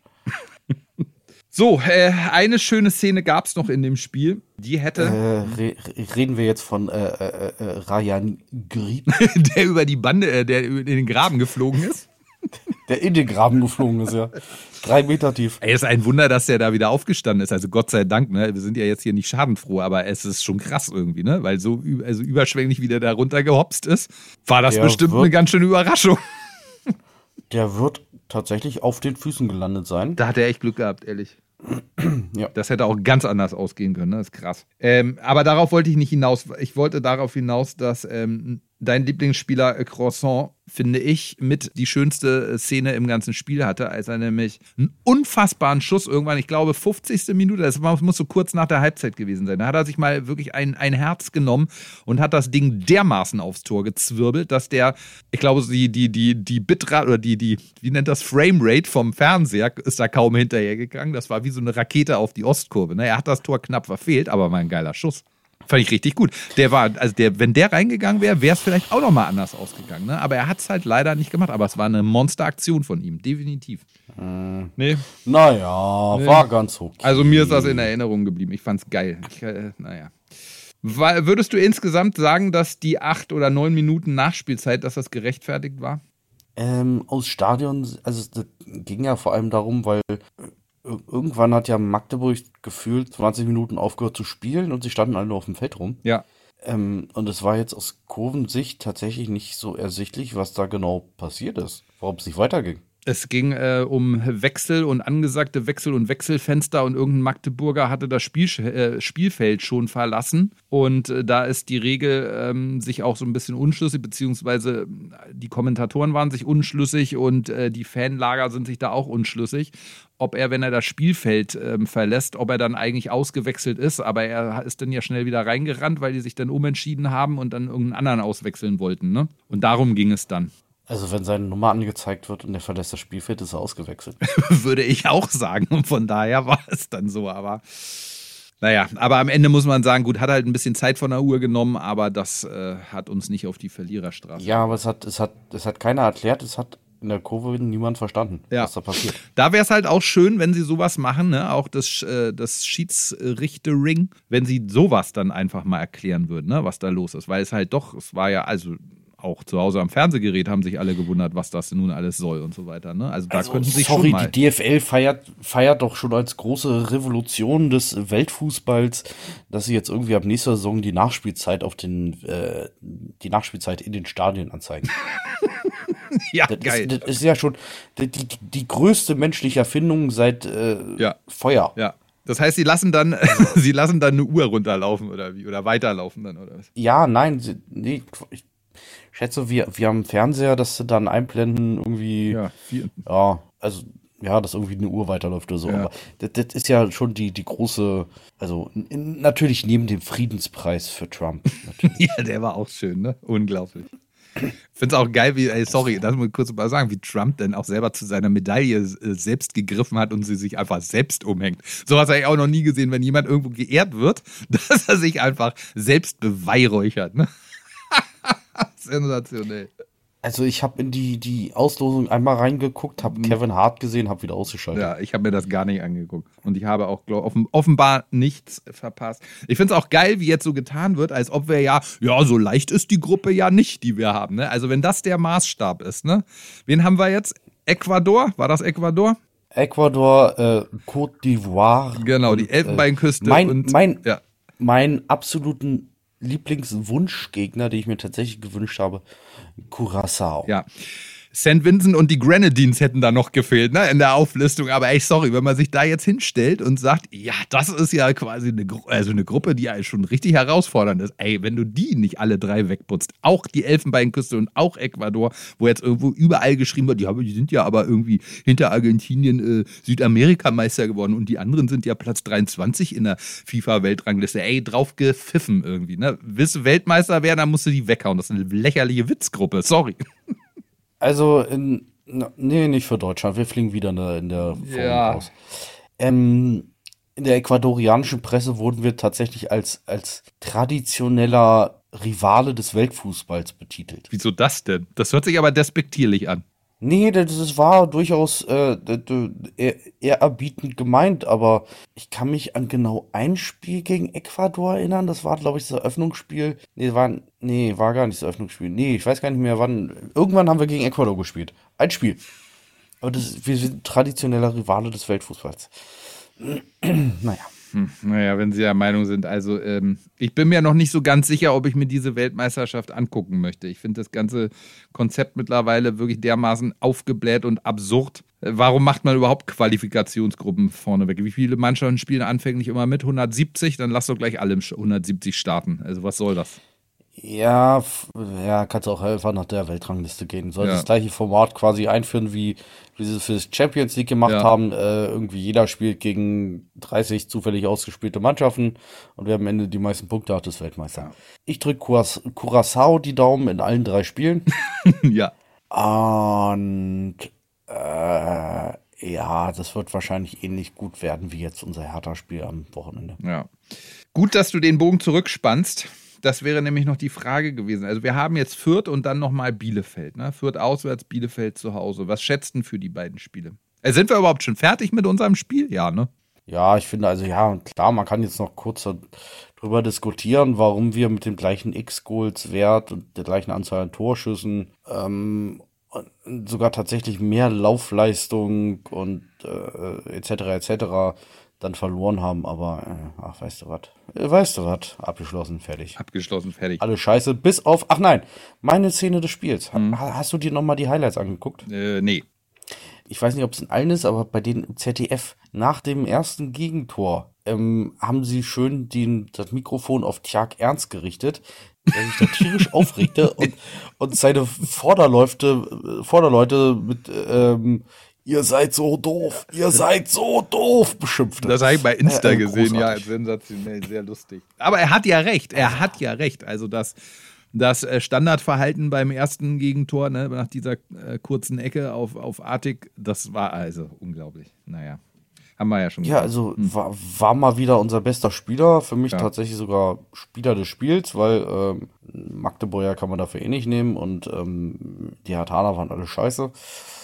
So, äh, eine schöne Szene gab es noch in dem Spiel. Die hätte... Äh, re reden wir jetzt von äh, äh, äh, Rayan Grieb, der über die Bande, äh, der in den Graben geflogen ist. der in den Graben geflogen ist, ja. Drei Meter tief. Ey, ist ein Wunder, dass der da wieder aufgestanden ist. Also Gott sei Dank, ne? Wir sind ja jetzt hier nicht schadenfroh, aber es ist schon krass irgendwie, ne? Weil so ü- also überschwänglich, wie der da runtergehopst ist, war das Der bestimmt wird- eine ganz schöne Überraschung. Der wird tatsächlich auf den Füßen gelandet sein. Da hat er echt Glück gehabt, ehrlich. Ja. Das hätte auch ganz anders ausgehen können, ne? Das ist krass. Ähm, aber darauf wollte ich nicht hinaus. Ich wollte darauf hinaus, dass ähm, dein Lieblingsspieler äh, Croissant, finde ich, mit die schönste Szene im ganzen Spiel hatte, als er nämlich einen unfassbaren Schuss irgendwann, ich glaube, fünfzigste Minute, das muss so kurz nach der Halbzeit gewesen sein. Da hat er sich mal wirklich ein, ein Herz genommen und hat das Ding dermaßen aufs Tor gezwirbelt, dass der, ich glaube, die, die, die, die Bitrate oder die, die, wie nennt das, Framerate vom Fernseher ist da kaum hinterhergegangen. Das war wie so eine Rakete auf die Ostkurve. Ne? Er hat das Tor knapp verfehlt, aber mal ein geiler Schuss. Fand ich richtig gut. Der war, also der, wenn der reingegangen wäre, wäre es vielleicht auch nochmal anders ausgegangen. Ne? Aber er hat es halt leider nicht gemacht. Aber es war eine Monsteraktion von ihm, definitiv. Hm. Nee. Naja, Nee. war ganz okay. Also mir ist das in Erinnerung geblieben. Ich fand's geil. Ich, äh, naja. Weil, würdest du insgesamt sagen, dass die acht oder neun Minuten Nachspielzeit, dass das gerechtfertigt war? Ähm, aus Stadion, also das ging ja vor allem darum, weil ir- irgendwann hat ja Magdeburg gefühlt zwanzig Minuten aufgehört zu spielen und sie standen alle nur auf dem Feld rum. Ja. Ähm, und es war jetzt aus Kurvensicht tatsächlich nicht so ersichtlich, was da genau passiert ist, warum es nicht weiterging. Es ging äh, um Wechsel und angesagte Wechsel- und Wechselfenster und irgendein Magdeburger hatte das Spiel, äh, Spielfeld schon verlassen und äh, da ist die Regel ähm, sich auch so ein bisschen unschlüssig, beziehungsweise die Kommentatoren waren sich unschlüssig und äh, die Fanlager sind sich da auch unschlüssig, ob er, wenn er das Spielfeld ähm, verlässt, ob er dann eigentlich ausgewechselt ist, aber er ist dann ja schnell wieder reingerannt, weil die sich dann umentschieden haben und dann irgendeinen anderen auswechseln wollten, ne? Und darum ging es dann. Also wenn seine Nummer angezeigt wird und er verlässt das Spielfeld, ist er ausgewechselt. Würde ich auch sagen. Und von daher war es dann so. Aber naja, aber am Ende muss man sagen, gut, hat halt ein bisschen Zeit von der Uhr genommen, aber das äh, hat uns nicht auf die Verliererstraße. Ja, aber es hat, es hat, es hat keiner erklärt, es hat in der Kurve niemand verstanden, Ja. was da passiert. Da wäre es halt auch schön, wenn sie sowas machen, ne? Auch das, äh, das Schiedsrichter-Ring, wenn sie sowas dann einfach mal erklären würden, ne? Was da los ist. Weil es halt doch, es war ja, also auch zu Hause am Fernsehgerät haben sich alle gewundert, was das nun alles soll und so weiter. Ne? Also da Also, könnten sich sorry, schon mal... die D F L feiert, feiert doch schon als große Revolution des Weltfußballs, dass sie jetzt irgendwie ab nächster Saison die Nachspielzeit auf den, äh, die Nachspielzeit in den Stadien anzeigen. ja, Das geil. ist, das ist ja schon die, die, die größte menschliche Erfindung seit äh, Ja. Feuer. Ja. Das heißt, sie lassen dann, sie lassen dann eine Uhr runterlaufen oder wie? Oder weiterlaufen dann, oder was? Ja, nein, sie, nee, ich schätze, wir, wir haben einen Fernseher, dass sie dann einblenden, irgendwie, ja, vier. also, ja, dass irgendwie eine Uhr weiterläuft oder so. Ja. Aber das, das ist ja schon die, die große, also n- natürlich neben dem Friedenspreis für Trump. Natürlich. Ja, der war auch schön, ne? Unglaublich. Ich finde es auch geil, wie, ey, sorry, das muss ich kurz mal sagen, wie Trump denn auch selber zu seiner Medaille äh, selbst gegriffen hat und sie sich einfach selbst umhängt. Sowas habe ich auch noch nie gesehen, wenn jemand irgendwo geehrt wird, dass er sich einfach selbst beweihräuchert, ne? Sensationell. Also ich habe in die, die Auslosung einmal reingeguckt, habe Kevin Hart gesehen, habe wieder ausgeschaltet. Ja, ich habe mir das gar nicht angeguckt. Und ich habe auch glaub, offen, offenbar nichts verpasst. Ich finde es auch geil, wie jetzt so getan wird, als ob wir ja, ja, so leicht ist die Gruppe ja nicht, die wir haben. Ne? Also wenn das der Maßstab ist, ne? Wen haben wir jetzt? Ecuador? War das Ecuador? Ecuador, äh, Côte d'Ivoire. Genau, die und, Elfenbeinküste. Äh, mein, und, mein, ja. mein absoluten Lieblingswunschgegner, den ich mir tatsächlich gewünscht habe, Curaçao. Ja. Saint Vincent und die Grenadines hätten da noch gefehlt, ne, in der Auflistung. Aber ey, sorry, wenn man sich da jetzt hinstellt und sagt, ja, das ist ja quasi eine, Gru- also eine Gruppe, die ja schon richtig herausfordernd ist. Ey, wenn du die nicht alle drei wegputzt, auch die Elfenbeinküste und auch Ecuador, wo jetzt irgendwo überall geschrieben wird, ja, die sind ja aber irgendwie hinter Argentinien äh, Südamerika-Meister geworden und die anderen sind ja Platz dreiundzwanzig in der FIFA-Weltrangliste. Ey, drauf gepfiffen irgendwie, ne? Willst du Weltmeister werden, dann musst du die weghauen. Das ist eine lächerliche Witzgruppe, sorry. Also, in, na, nee, nicht für Deutschland. Wir fliegen wieder in der, in der Form Ja. raus. Ähm, in der ecuadorianischen Presse wurden wir tatsächlich als, als traditioneller Rivale des Weltfußballs betitelt. Wieso das denn? Das hört sich aber despektierlich an. Nee, das das war durchaus äh, d- d- eher- ehrerbietend gemeint, aber ich kann mich an genau ein Spiel gegen Ecuador erinnern. Das war, glaube ich, das Eröffnungsspiel. Nee, war, nee, war gar nicht das Eröffnungsspiel. Nee, ich weiß gar nicht mehr, wann. Irgendwann haben wir gegen Ecuador gespielt. Ein Spiel. Aber das, wir sind traditioneller Rivale des Weltfußballs. Naja. Hm, naja, wenn Sie der Meinung sind. Also ähm, ich bin mir noch nicht so ganz sicher, ob ich mir diese Weltmeisterschaft angucken möchte. Ich finde das ganze Konzept mittlerweile wirklich dermaßen aufgebläht und absurd. Äh, Warum macht man überhaupt Qualifikationsgruppen vorneweg? Wie viele Mannschaften spielen anfänglich immer mit? hundertsiebzig? Dann lass doch gleich alle im Sch- hundertsiebzig starten. Also was soll das? Ja, f- ja, kannst auch einfach nach der Weltrangliste gehen. Soll Ja. das gleiche Format quasi einführen, wie, wie sie es für das Champions League gemacht Ja. haben. Äh, irgendwie jeder spielt gegen dreißig zufällig ausgespielte Mannschaften und wer am Ende die meisten Punkte hat, ist Weltmeister. Ich drücke Curaçao die Daumen in allen drei Spielen. ja. Und äh, Ja, das wird wahrscheinlich ähnlich gut werden wie jetzt unser Hertha-Spiel am Wochenende. Ja. Gut, dass du den Bogen zurückspannst. Das wäre nämlich noch die Frage gewesen. Also wir haben jetzt Fürth und dann nochmal Bielefeld. Ne? Fürth auswärts, Bielefeld zu Hause. Was schätzt denn für die beiden Spiele? Also sind wir überhaupt schon fertig mit unserem Spiel? Ja, ne? Ja, ich finde, also ja, klar, man kann jetzt noch kurz darüber diskutieren, warum wir mit dem gleichen X-Goals-Wert und der gleichen Anzahl an Torschüssen ähm, sogar tatsächlich mehr Laufleistung und äh, et cetera et cetera dann verloren haben, aber äh, ach, weißt du was? Äh, weißt du was? Abgeschlossen, fertig. Abgeschlossen, fertig. Alles scheiße, bis auf, ach nein, meine Szene des Spiels. Mhm. Ha, hast du dir nochmal die Highlights angeguckt? Äh, nee. Ich weiß nicht, ob es in allen ist, aber bei denen im Z D F nach dem ersten Gegentor ähm, haben sie schön den, das Mikrofon auf Tjag Ernst gerichtet, der sich da tierisch aufregte und, und seine Vorderleute, Vorderleute mit ähm, ihr seid so doof, ihr seid so doof beschimpfte. Das habe ich bei Insta Äh, äh, gesehen, ja, großartig. sensationell, sehr lustig. Aber er hat ja recht, er hat ja recht. Also das, das äh, Standardverhalten beim ersten Gegentor, ne, nach dieser äh, kurzen Ecke auf, auf Artig, das war also unglaublich. Naja, haben wir ja schon Ja, gesagt. also war, war mal wieder unser bester Spieler. Für mich Ja. tatsächlich sogar Spieler des Spiels, weil ähm, Magdeburger kann man dafür eh nicht nehmen und ähm, die Hartaner waren alle scheiße.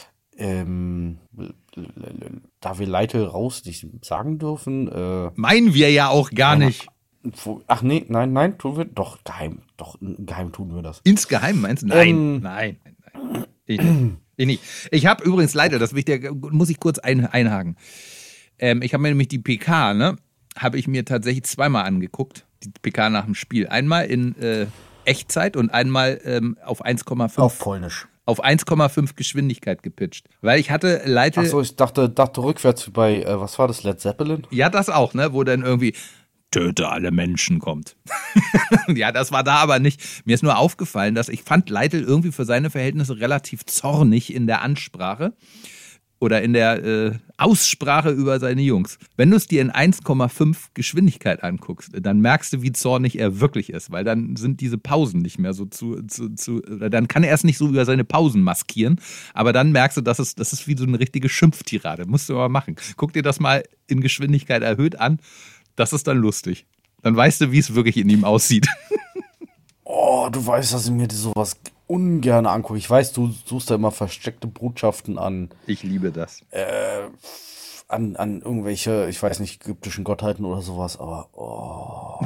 Ähm, da wir Leitl raus nicht sagen dürfen, äh, Meinen wir ja auch gar Ja. nicht. wo, ach nee, nein, nein, tun wir, doch, geheim, doch, geheim tun wir das. Insgeheim meinst du? Nein, Ähm. nein, nein, nein. Ich nicht. Ich nicht. Ich habe übrigens leider, das wichtig, muss ich kurz ein, einhaken. Ähm, ich habe mir nämlich die P K, ne, habe ich mir tatsächlich zweimal angeguckt. Die P K nach dem Spiel. Einmal in äh, Echtzeit und einmal ähm, auf eins Komma fünf. Auf Polnisch. Auf eins Komma fünf Geschwindigkeit gepitcht. Weil ich hatte Leitl. Ach so, ich dachte, dachte rückwärts wie bei, äh, was war das, Led Zeppelin? Ja, das auch, ne? Wo dann irgendwie töte alle Menschen kommt. Ja, das war da aber nicht. Mir ist nur aufgefallen, dass ich fand Leitl irgendwie für seine Verhältnisse relativ zornig in der Ansprache oder in der äh, Aussprache über seine Jungs. Wenn du es dir in eins Komma fünf Geschwindigkeit anguckst, dann merkst du, wie zornig er wirklich ist, weil dann sind diese Pausen nicht mehr so zu, zu, zu oder dann kann er es nicht so über seine Pausen maskieren, aber dann merkst du, dass es, das ist wie so eine richtige Schimpftirade. Musst du mal machen. Guck dir das mal in Geschwindigkeit erhöht an. Das ist dann lustig. Dann weißt du, wie es wirklich in ihm aussieht. Oh, du weißt, dass ich mir sowas ungern angucke. Ich weiß, du suchst da immer versteckte Botschaften an, Ich liebe das. an, an irgendwelche, ich weiß nicht, ägyptischen Gottheiten oder sowas, aber oh.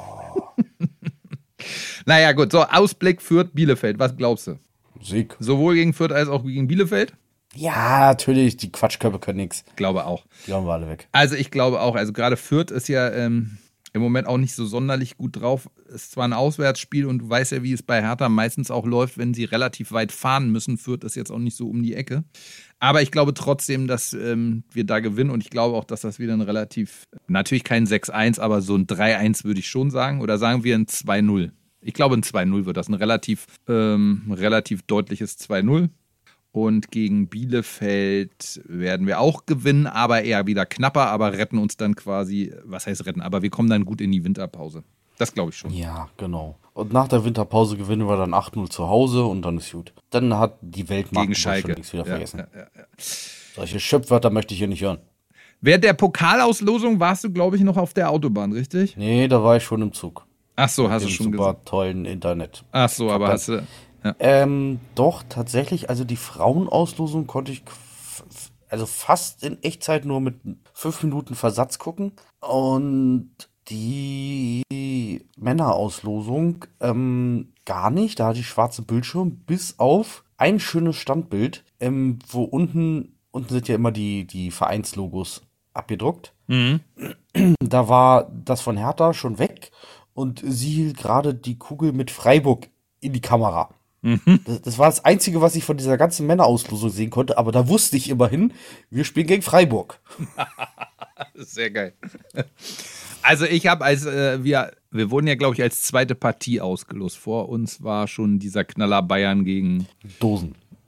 Naja, gut. So, Ausblick Fürth, Bielefeld. Was glaubst du? Sieg. Sowohl gegen Fürth als auch gegen Bielefeld? Ja, natürlich, die Quatschköpfe können nix. Glaube auch. Die haben wir alle weg. Also ich glaube auch, also gerade Fürth ist ja ähm, im Moment auch nicht so sonderlich gut drauf. Ist zwar ein Auswärtsspiel und du weißt ja, wie es bei Hertha meistens auch läuft, wenn sie relativ weit fahren müssen. Fürth ist jetzt auch nicht so um die Ecke. Aber ich glaube trotzdem, dass ähm, wir da gewinnen und ich glaube auch, dass das wieder ein relativ, natürlich kein sechs eins, aber so ein drei eins würde ich schon sagen. Oder sagen wir ein zwei null. Ich glaube ein zwei null wird das, ein relativ, ähm, relativ deutliches zwei null. Und gegen Bielefeld werden wir auch gewinnen, aber eher wieder knapper, aber retten uns dann quasi, was heißt retten, aber wir kommen dann gut in die Winterpause. Das glaube ich schon. Ja, genau. Und nach der Winterpause gewinnen wir dann acht null zu Hause und dann ist gut. Dann hat die Welt Gegen Schalke. nichts wieder Ja, vergessen. ja, ja, ja. Solche Schimpfwörter möchte ich hier nicht hören. Während der Pokalauslosung warst du, glaube ich, noch auf der Autobahn, richtig? Nee, da war ich schon im Zug. Ach so, hast Im du schon super gesagt. tollen Internet. Ach so, aber dann- hast du. Ja. Ähm, doch, tatsächlich, also die Frauenauslosung konnte ich f- f- also fast in Echtzeit nur mit fünf Minuten Versatz gucken. Und die Männerauslosung ähm, gar nicht. Da hatte ich schwarze Bildschirm, bis auf ein schönes Standbild, ähm, wo unten, unten sind ja immer die, die Vereinslogos abgedruckt. Da war das von Hertha schon weg und sie hielt gerade die Kugel mit Freiburg in die Kamera. Das, das war das Einzige, was ich von dieser ganzen Männerauslosung sehen konnte, aber da wusste ich immerhin, wir spielen gegen Freiburg. Sehr geil. Also ich habe als, äh, wir, wir wurden ja, glaube ich, als zweite Partie ausgelost. Vor uns war schon dieser Knaller Bayern gegen, Dosen.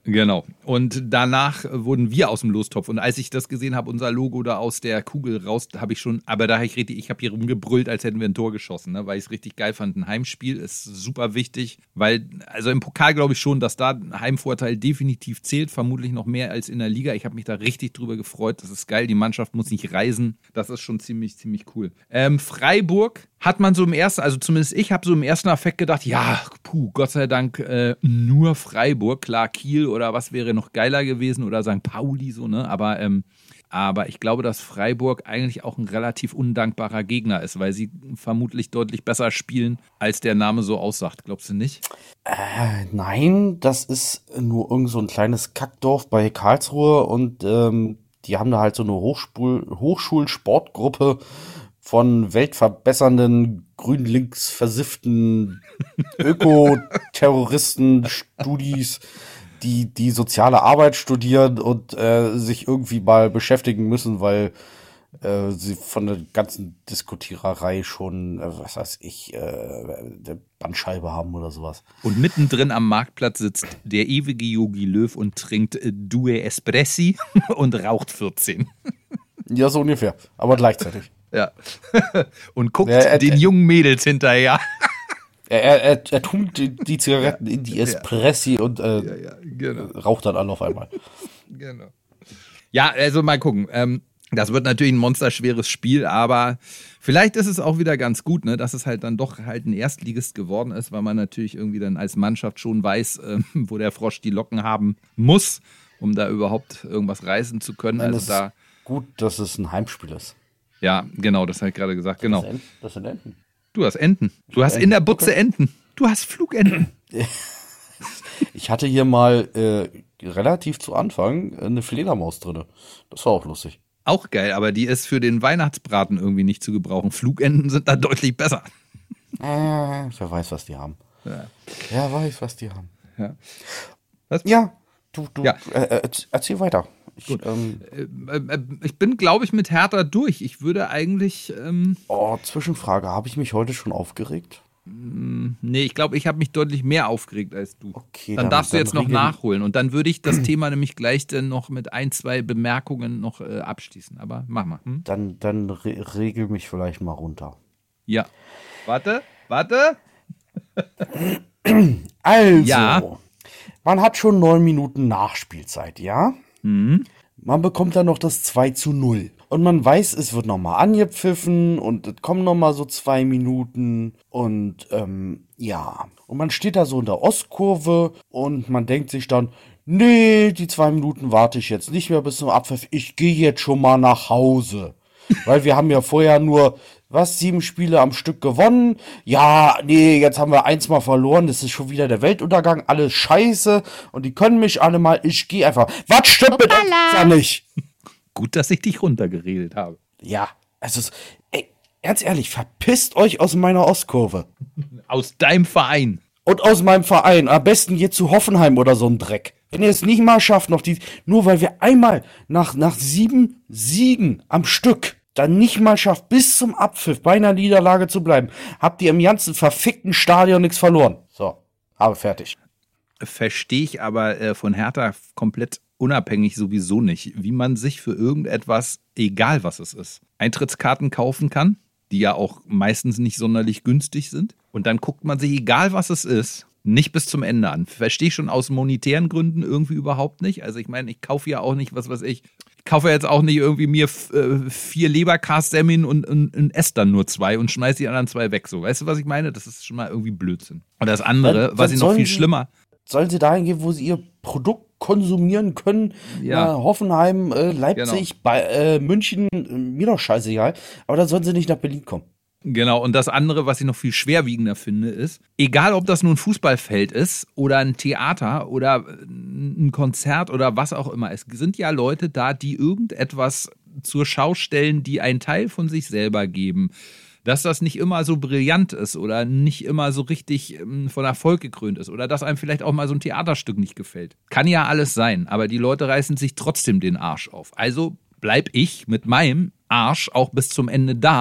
Genau. Und danach wurden wir aus dem Lostopf. Und als ich das gesehen habe, unser Logo da aus der Kugel raus, habe ich schon, aber da habe ich richtig, ich habe hier rumgebrüllt, als hätten wir ein Tor geschossen, ne? Weil ich es richtig geil fand. Ein Heimspiel ist super wichtig, weil, also im Pokal glaube ich schon, dass da ein Heimvorteil definitiv zählt, vermutlich noch mehr als in der Liga. Ich habe mich da richtig drüber gefreut. Das ist geil. Die Mannschaft muss nicht reisen. Das ist schon ziemlich, ziemlich cool. Ähm, Freiburg hat man so im ersten, also zumindest ich habe so im ersten Affekt gedacht, ja, puh, Gott sei Dank äh, nur Freiburg, klar, Kiel oder was wäre noch geiler gewesen oder Sankt Pauli so, ne, aber, ähm, aber ich glaube, dass Freiburg eigentlich auch ein relativ undankbarer Gegner ist, weil sie vermutlich deutlich besser spielen, als der Name so aussagt, glaubst du nicht? Äh, nein, das ist nur irgend so ein kleines Kackdorf bei Karlsruhe und ähm, die haben da halt so eine Hochschul- Hochschulsportgruppe von weltverbessernden, grün-links versifften Ökoterroristen, Studis, die die soziale Arbeit studieren und äh, sich irgendwie mal beschäftigen müssen, weil äh, sie von der ganzen Diskutiererei schon, äh, was weiß ich, äh, eine Bandscheibe haben oder sowas. Und mittendrin am Marktplatz sitzt der ewige Jogi Löw und trinkt äh, Due Espressi und raucht vierzehn. Ja, so ungefähr, aber gleichzeitig. Ja. Und guckt Ja, er- den jungen Mädels hinterher. Er, er, er, er tut die, die Zigaretten in die Espressi und äh, Ja, ja, genau. raucht dann alle auf einmal. Genau. Ja, also mal gucken. Ähm, das wird natürlich ein monsterschweres Spiel, aber vielleicht ist es auch wieder ganz gut, ne, dass es halt dann doch halt ein Erstligist geworden ist, weil man natürlich irgendwie dann als Mannschaft schon weiß, ähm, wo der Frosch die Locken haben muss, um da überhaupt irgendwas reißen zu können. Nein, Also es da, ist gut, dass es ein Heimspiel ist. ja, genau, das habe ich gerade gesagt. Genau. Das sind, das sind Enten. Du hast Enten. Du hast in der Butze Enten. Du hast Flugenten. Ich hatte hier mal äh, relativ zu Anfang eine Fledermaus drin. Das war auch lustig. Auch geil, aber die ist für den Weihnachtsbraten irgendwie nicht zu gebrauchen. Flugenten sind da deutlich besser. Äh, wer weiß, was die haben. Ja. Wer weiß, was die haben. Ja. Was? Ja, du, du, Ja. Äh, äh, erzähl weiter. Ich, Gut. ähm, Äh, äh, Ich bin, glaube ich, mit Hertha durch. Ich würde eigentlich, ähm, oh, Zwischenfrage, habe ich mich heute schon aufgeregt? nee, ich glaube, ich habe mich deutlich mehr aufgeregt als du. Okay, dann, dann- darfst du dann jetzt noch regel- nachholen. Und dann würde ich das Thema nämlich gleich dann noch mit ein, zwei Bemerkungen noch äh, abschließen. Aber mach mal. Hm? Dann, dann re regel mich vielleicht mal runter. Ja. Warte, warte. Also, Ja. man hat schon neun Minuten Nachspielzeit, ja? Mhm. Man bekommt dann noch das zwei zu null. Und man weiß, es wird nochmal angepfiffen und es kommen nochmal so zwei Minuten. Und ähm, ja. Und man steht da so in der Ostkurve und man denkt sich dann, nee, die zwei Minuten warte ich jetzt nicht mehr bis zum Abpfiff. Ich gehe jetzt schon mal nach Hause. Weil wir haben ja vorher nur, was, sieben Spiele am Stück gewonnen. Ja, nee, jetzt haben wir eins mal verloren. Das ist schon wieder der Weltuntergang. Alles scheiße. Und die können mich alle mal. Ich gehe einfach. Was stimmt mit Hoppala. da nicht? Gut, dass ich dich runtergeredet habe. Ja, also, es- ey, ganz ehrlich, verpisst euch aus meiner Ostkurve. Aus deinem Verein. Und aus meinem Verein. Am besten geht zu Hoffenheim oder so ein Dreck. Wenn ihr es nicht mal schafft, noch die, nur weil wir einmal nach, nach sieben Siegen am Stück dann nicht mal schafft, bis zum Abpfiff bei einer Niederlage zu bleiben, habt ihr im ganzen verfickten Stadion nichts verloren. So, habe fertig. Verstehe ich aber äh, von Hertha komplett unabhängig sowieso nicht, wie man sich für irgendetwas, egal was es ist, Eintrittskarten kaufen kann, die ja auch meistens nicht sonderlich günstig sind. Und dann guckt man sich, egal was es ist, nicht bis zum Ende an. Verstehe ich schon aus monetären Gründen irgendwie überhaupt nicht. Also ich meine, ich kaufe ja auch nicht, was weiß ich, ich kaufe jetzt auch nicht irgendwie mir f- äh, vier Leberkas-Semmeln und, und, und esse dann nur zwei und schmeiße die anderen zwei weg. So, weißt du, was ich meine? Das ist schon mal irgendwie Blödsinn. Und das andere, Dann- was dann ich noch sollen viel sie- schlimmer... Sollen sie dahin gehen, wo sie ihr Produkt konsumieren können? Ja. Na, Hoffenheim, äh, Leipzig, bei, äh, München, äh, mir doch scheißegal. Aber dann sollen sie nicht nach Berlin kommen. Genau, und das andere, was ich noch viel schwerwiegender finde, ist, egal ob das nun ein Fußballfeld ist oder ein Theater oder ein Konzert oder was auch immer, es sind ja Leute da, die irgendetwas zur Schau stellen, die einen Teil von sich selber geben. Dass das nicht immer so brillant ist oder nicht immer so richtig ähm, von Erfolg gekrönt ist oder dass einem vielleicht auch mal so ein Theaterstück nicht gefällt. Kann ja alles sein, aber die Leute reißen sich trotzdem den Arsch auf. Also bleib ich mit meinem Arsch auch bis zum Ende da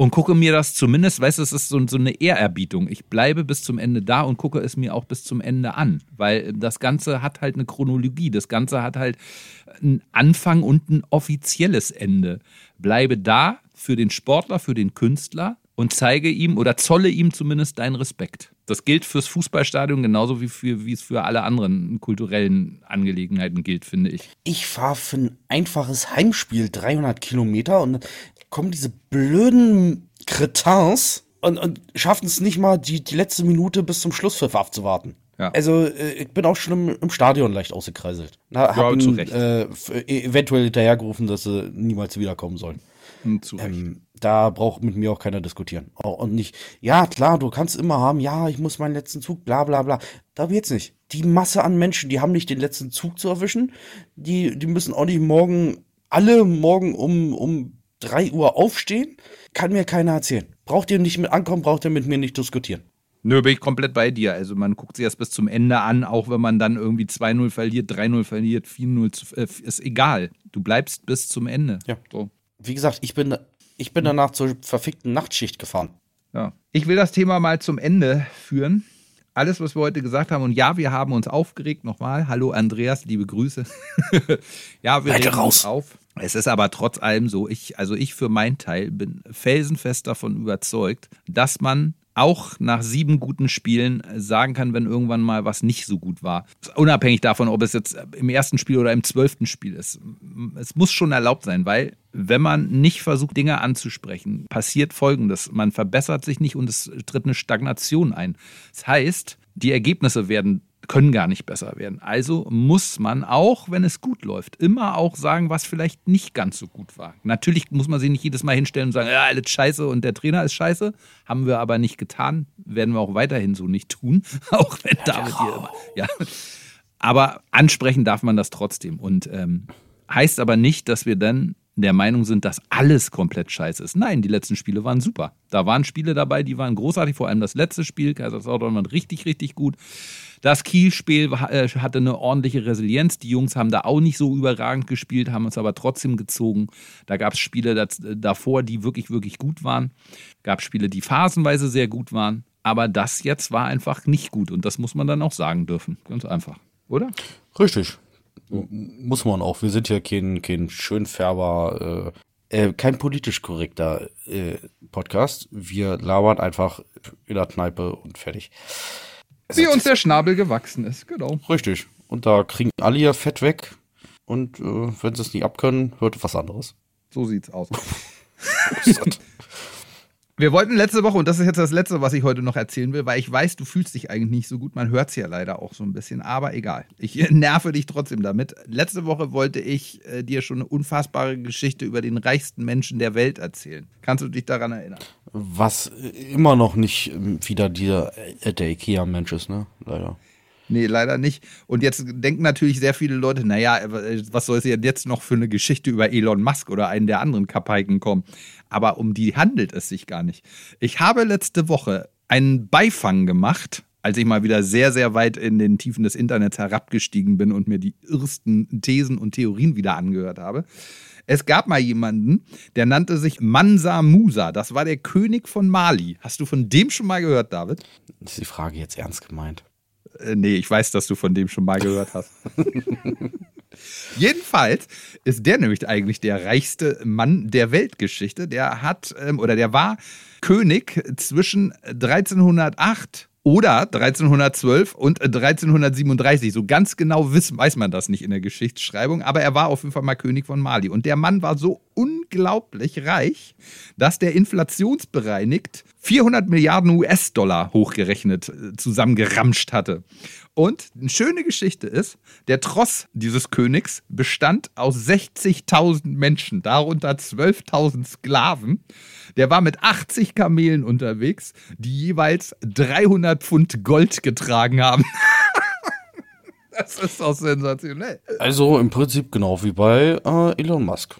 und gucke mir das zumindest, weißt du, es ist so, so eine Ehrerbietung. Ich bleibe bis zum Ende da und gucke es mir auch bis zum Ende an, weil das Ganze hat halt eine Chronologie, das Ganze hat halt einen Anfang und ein offizielles Ende. Bleibe da für den Sportler, für den Künstler und zeige ihm oder zolle ihm zumindest deinen Respekt. Das gilt fürs Fußballstadion genauso wie, für, wie es für alle anderen kulturellen Angelegenheiten gilt, finde ich. Ich fahre für ein einfaches Heimspiel dreihundert Kilometer und dann kommen diese blöden Cretins und, und schaffen es nicht mal, die, die letzte Minute bis zum Schlusspfiff abzuwarten. Ja. Also äh, ich bin auch schon im, im Stadion leicht ausgekreiselt. Na, hab Ja, zu ihn, Recht. äh, f- eventuell hinterhergerufen, dass sie niemals wiederkommen sollen. Hm, zu Recht. Ähm, da braucht mit mir auch keiner diskutieren. Oh, und nicht, ja klar, du kannst immer haben, ja, ich muss meinen letzten Zug, bla bla bla. Da geht's nicht. Die Masse an Menschen, die haben nicht den letzten Zug zu erwischen. Die, die müssen auch nicht morgen, alle morgen um, um drei Uhr aufstehen. Kann mir keiner erzählen. Braucht ihr nicht mit ankommen, braucht ihr mit mir nicht diskutieren. Nö, bin ich komplett bei dir. Also man guckt sich das bis zum Ende an, auch wenn man dann irgendwie zwei null verliert, drei null verliert, vier null, äh, ist egal. Du bleibst bis zum Ende. Ja. So. Wie gesagt, ich bin, ich bin danach zur verfickten Nachtschicht gefahren. Ja. Ich will das Thema mal zum Ende führen. Alles, was wir heute gesagt haben, und ja, wir haben uns aufgeregt, nochmal. Hallo Andreas, liebe Grüße. Ja, wir Leute regen raus. uns auf. Es ist aber trotz allem so, ich, also ich für meinen Teil bin felsenfest davon überzeugt, dass man auch nach sieben guten Spielen sagen kann, wenn irgendwann mal was nicht so gut war. Unabhängig davon, ob es jetzt im ersten Spiel oder im zwölften Spiel ist. Es muss schon erlaubt sein, weil wenn man nicht versucht, Dinge anzusprechen, passiert Folgendes. Man verbessert sich nicht und es tritt eine Stagnation ein. Das heißt, die Ergebnisse werden können gar nicht besser werden. Also muss man auch, wenn es gut läuft, immer auch sagen, was vielleicht nicht ganz so gut war. Natürlich muss man sich nicht jedes Mal hinstellen und sagen, ja, alles scheiße und der Trainer ist scheiße. Haben wir aber nicht getan. Werden wir auch weiterhin so nicht tun. Auch wenn David hier immer. Ja. Aber ansprechen darf man das trotzdem. Und ähm, heißt aber nicht, dass wir dann der Meinung sind, dass alles komplett scheiße ist. Nein, die letzten Spiele waren super. Da waren Spiele dabei, die waren großartig. Vor allem das letzte Spiel, Kaiserslautern, war richtig, richtig gut. Das Kiel-Spiel äh, hatte eine ordentliche Resilienz. Die Jungs haben da auch nicht so überragend gespielt, haben uns aber trotzdem gezogen. Da gab es Spiele das, äh, davor, die wirklich, wirklich gut waren. Gab Spiele, die phasenweise sehr gut waren. Aber das jetzt war einfach nicht gut. Und das muss man dann auch sagen dürfen. Ganz einfach, oder? Richtig. Muss man auch. Wir sind ja kein, kein Schönfärber, äh, äh, kein politisch korrekter äh, Podcast. Wir labern einfach in der Kneipe und fertig. Wie uns der Schnabel gewachsen ist, genau. Richtig. Und da kriegen alle ihr Fett weg. Und äh, wenn sie es nicht abkönnen, hört was anderes. So sieht's aus. Wir wollten letzte Woche, und das ist jetzt das Letzte, was ich heute noch erzählen will, weil ich weiß, du fühlst dich eigentlich nicht so gut. Man hört es ja leider auch so ein bisschen, aber egal. Ich nerve dich trotzdem damit. Letzte Woche wollte ich äh, dir schon eine unfassbare Geschichte über den reichsten Menschen der Welt erzählen. Kannst du dich daran erinnern? Was immer noch nicht wieder dieser, äh, der Ikea-Mensch ist, ne? Leider. Nee, leider nicht. Und jetzt denken natürlich sehr viele Leute, naja, was soll es jetzt noch für eine Geschichte über Elon Musk oder einen der anderen Kapaiken kommen? Aber um die handelt es sich gar nicht. Ich habe letzte Woche einen Beifang gemacht, als ich mal wieder sehr, sehr weit in den Tiefen des Internets herabgestiegen bin und mir die irrsten Thesen und Theorien wieder angehört habe. Es gab mal jemanden, der nannte sich Mansa Musa. Das war der König von Mali. Hast du von dem schon mal gehört, David? Ist die Frage jetzt ernst gemeint? Äh, nee, ich weiß, dass du von dem schon mal gehört hast. Jedenfalls ist der nämlich eigentlich der reichste Mann der Weltgeschichte. Der hat, ähm, oder der war König zwischen dreizehnhundertacht oder dreizehnhundertzwölf und dreizehnhundertsiebenunddreißig. So ganz genau wiss, weiß man das nicht in der Geschichtsschreibung, aber er war auf jeden Fall mal König von Mali. Und der Mann war so unglaublich reich, dass der inflationsbereinigt vierhundert Milliarden U S-Dollar hochgerechnet zusammengeramscht hatte. Und eine schöne Geschichte ist, der Tross dieses Königs bestand aus sechzigtausend Menschen, darunter zwölftausend Sklaven. Der war mit achtzig Kamelen unterwegs, die jeweils dreihundert Pfund Gold getragen haben. Das ist doch sensationell. Also im Prinzip genau wie bei äh, Elon Musk.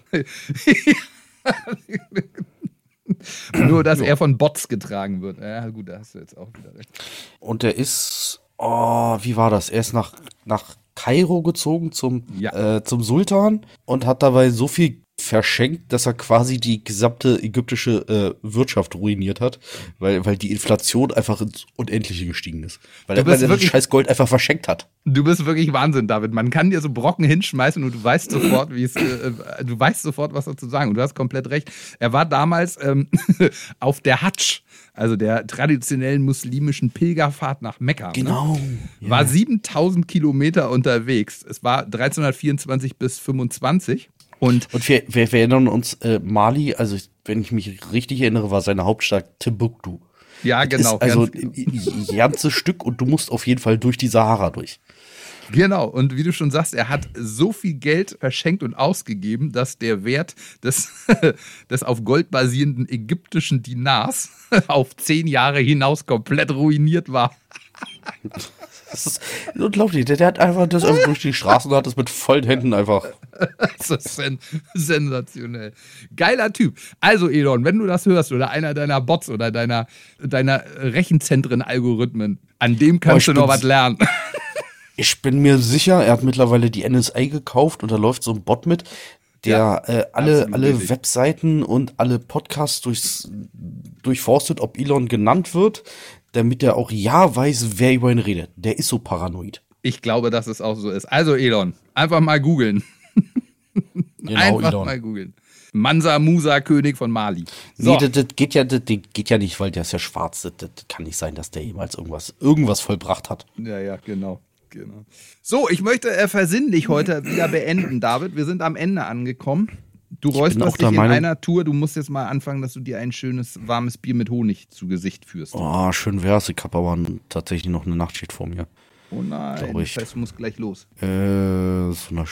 Nur, dass er von Bots getragen wird. Ja, gut, da hast du jetzt auch wieder recht. Und der ist, oh, wie war das? Er ist nach, nach Kairo gezogen zum, Ja. äh, zum Sultan und hat dabei so viel verschenkt, dass er quasi die gesamte ägyptische äh, Wirtschaft ruiniert hat, weil, weil die Inflation einfach ins Unendliche gestiegen ist. Weil er das scheiß Gold einfach verschenkt hat. Du bist wirklich Wahnsinn, David. Man kann dir so Brocken hinschmeißen und du weißt sofort, wie es, äh, du weißt sofort, was dazu sagen. Und du hast komplett recht. Er war damals ähm, auf der Hadsch, also der traditionellen muslimischen Pilgerfahrt nach Mekka. Genau. Ne? Ja. War siebentausend Kilometer unterwegs. Es war dreizehnhundertvierundzwanzig bis fünfundzwanzig. Und, und wir, wir, wir erinnern uns, äh, Mali, also wenn ich mich richtig erinnere, war seine Hauptstadt Timbuktu. Ja, genau. Das ist also ein ganzes Stück und du musst auf jeden Fall durch die Sahara durch. Genau, und wie du schon sagst, er hat so viel Geld verschenkt und ausgegeben, dass der Wert des, des auf Gold basierenden ägyptischen Dinars auf zehn Jahre hinaus komplett ruiniert war. Das ist unglaublich. Der, der hat einfach das einfach durch die Straßen und hat das mit vollen Händen einfach. Das ist sen- sensationell. Geiler Typ. Also, Elon, wenn du das hörst oder einer deiner Bots oder deiner, deiner Rechenzentren-Algorithmen, an dem kannst Oh, du noch bin- was lernen. Ich bin mir sicher, er hat mittlerweile die N S A gekauft und da läuft so ein Bot mit, der Ja, äh, alle, absolut alle richtig. Webseiten und alle Podcasts durchs, durchforstet, ob Elon genannt wird, damit er auch ja weiß, wer über ihn redet. Der ist so paranoid. Ich glaube, dass es auch so ist. Also, Elon, einfach mal googeln. Genau, Einfach Elon. mal googeln. Mansa Musa, König von Mali. So. Nee, das, das geht ja, das, das geht ja nicht, weil der ist ja schwarz. Das, das kann nicht sein, dass der jemals irgendwas, irgendwas vollbracht hat. Ja, ja, genau. genau. So, ich möchte äh, versinnlich heute wieder beenden, David. Wir sind am Ende angekommen. Du bin räusperst auch der dich in Meinung- einer Tour. Du musst jetzt mal anfangen, dass du dir ein schönes, warmes Bier mit Honig zu Gesicht führst. Oh, schön wär's. Ich hab aber tatsächlich noch eine Nachtschicht vor mir. Oh nein, Glaub ich. das heißt, du musst gleich los. Äh, so eine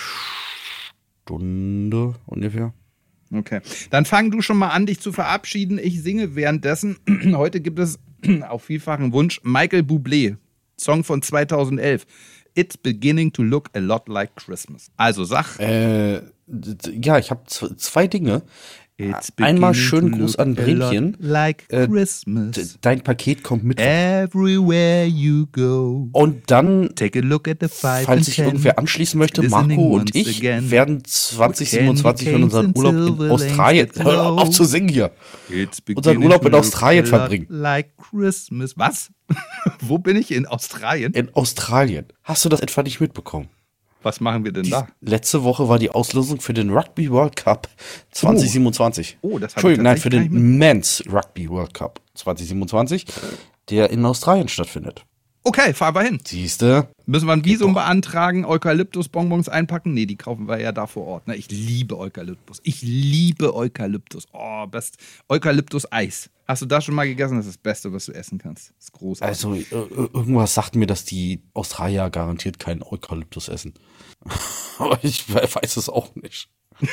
Stunde ungefähr. Okay, dann fang du schon mal an, dich zu verabschieden. Ich singe währenddessen. Heute gibt es auf vielfachen Wunsch Michael Bublé, Song von zweitausendelf. It's beginning to look a lot like Christmas. Also sag. Äh, d- d- ja, ich habe zwei Dinge. It's Einmal beginning schönen to Gruß look an a lot Bremchen. Like Äh, Christmas. D- Dein Paket kommt mit. Everywhere you go. Und dann, Take a look at the five falls and sich ten. irgendwer anschließen möchte, Listening Marco und once ich again. werden zwanzig Candy siebenundzwanzig in canes unseren and Urlaub in silver Australien, lanes that hör auf glow. zu singen hier, It's unseren beginning Urlaub to in look Australien a lot verbringen. Like Christmas. Was? Wo bin ich? In Australien? In Australien. Hast du das etwa nicht mitbekommen? Was machen wir denn Die, da? letzte Woche war die Auslosung für den Rugby World Cup zwanzig siebenundzwanzig. Oh, das hab ich Entschuldigung, nein, für tatsächlich den gar Men's Rugby World Cup zwanzig siebenundzwanzig, der in Australien stattfindet. Okay, fahr mal hin. Siehste? Müssen wir ein Visum beantragen, Eukalyptusbonbons einpacken? Nee, die kaufen wir ja da vor Ort. Ne? Ich liebe Eukalyptus. Ich liebe Eukalyptus. Oh, best. Eukalyptus-Eis. Hast du das schon mal gegessen? Das ist das Beste, was du essen kannst. Das ist großartig. Also, äh, irgendwas sagt mir, dass die Australier garantiert keinen Eukalyptus essen. Aber ich weiß es auch nicht.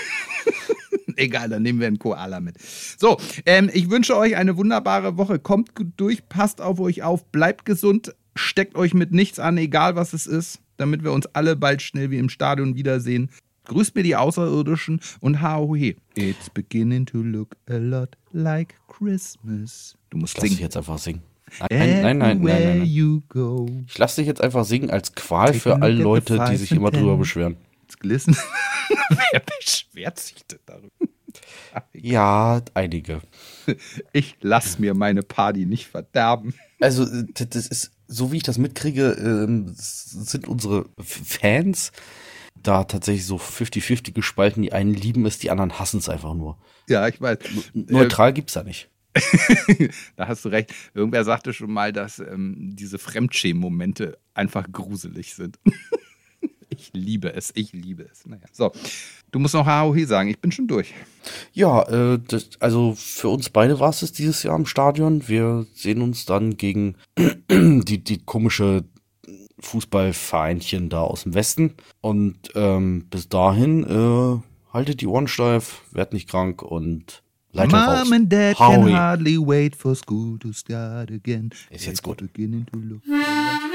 Egal, dann nehmen wir einen Koala mit. So, ähm, ich wünsche euch eine wunderbare Woche. Kommt gut durch, passt auf euch auf, bleibt gesund, steckt euch mit nichts an, egal was es ist, damit wir uns alle bald schnell wie im Stadion wiedersehen. Grüßt mir die Außerirdischen und ha-ho-he. It's beginning to look a lot like Christmas. Du musst Ich lass dich singen. jetzt einfach singen. Nein, nein, nein, nein, nein, nein, Everywhere nein. you go. Ich lass dich jetzt einfach singen als Qual Take a für look alle at the Leute, die five sich and immer ten. drüber beschweren. It's glisten. Wer beschwert sich denn darüber? Ja, einige. Ich lass mir meine Party nicht verderben. Also, äh, das ist, so wie ich das mitkriege, ähm, sind unsere F- Fans da tatsächlich so fünfzig fünfzig gespalten. Die einen lieben es, die anderen hassen es einfach nur. Ja, ich weiß. Neutral gibt's da nicht. Da hast du recht. Irgendwer sagte schon mal, dass ähm, diese Fremdschämen-Momente einfach gruselig sind. Ich liebe es, ich liebe es. Naja. So, du musst noch ha ho he sagen, ich bin schon durch. Ja, äh, das, also für uns beide war es es dieses Jahr im Stadion. Wir sehen uns dann gegen die, die komische Fußballvereinchen da aus dem Westen. Und ähm, bis dahin, äh, haltet die Ohren steif, werdet nicht krank und Leitung raus. Mom and Dad Hau can he. hardly wait for school to start again. Ist jetzt gut. Beginning to look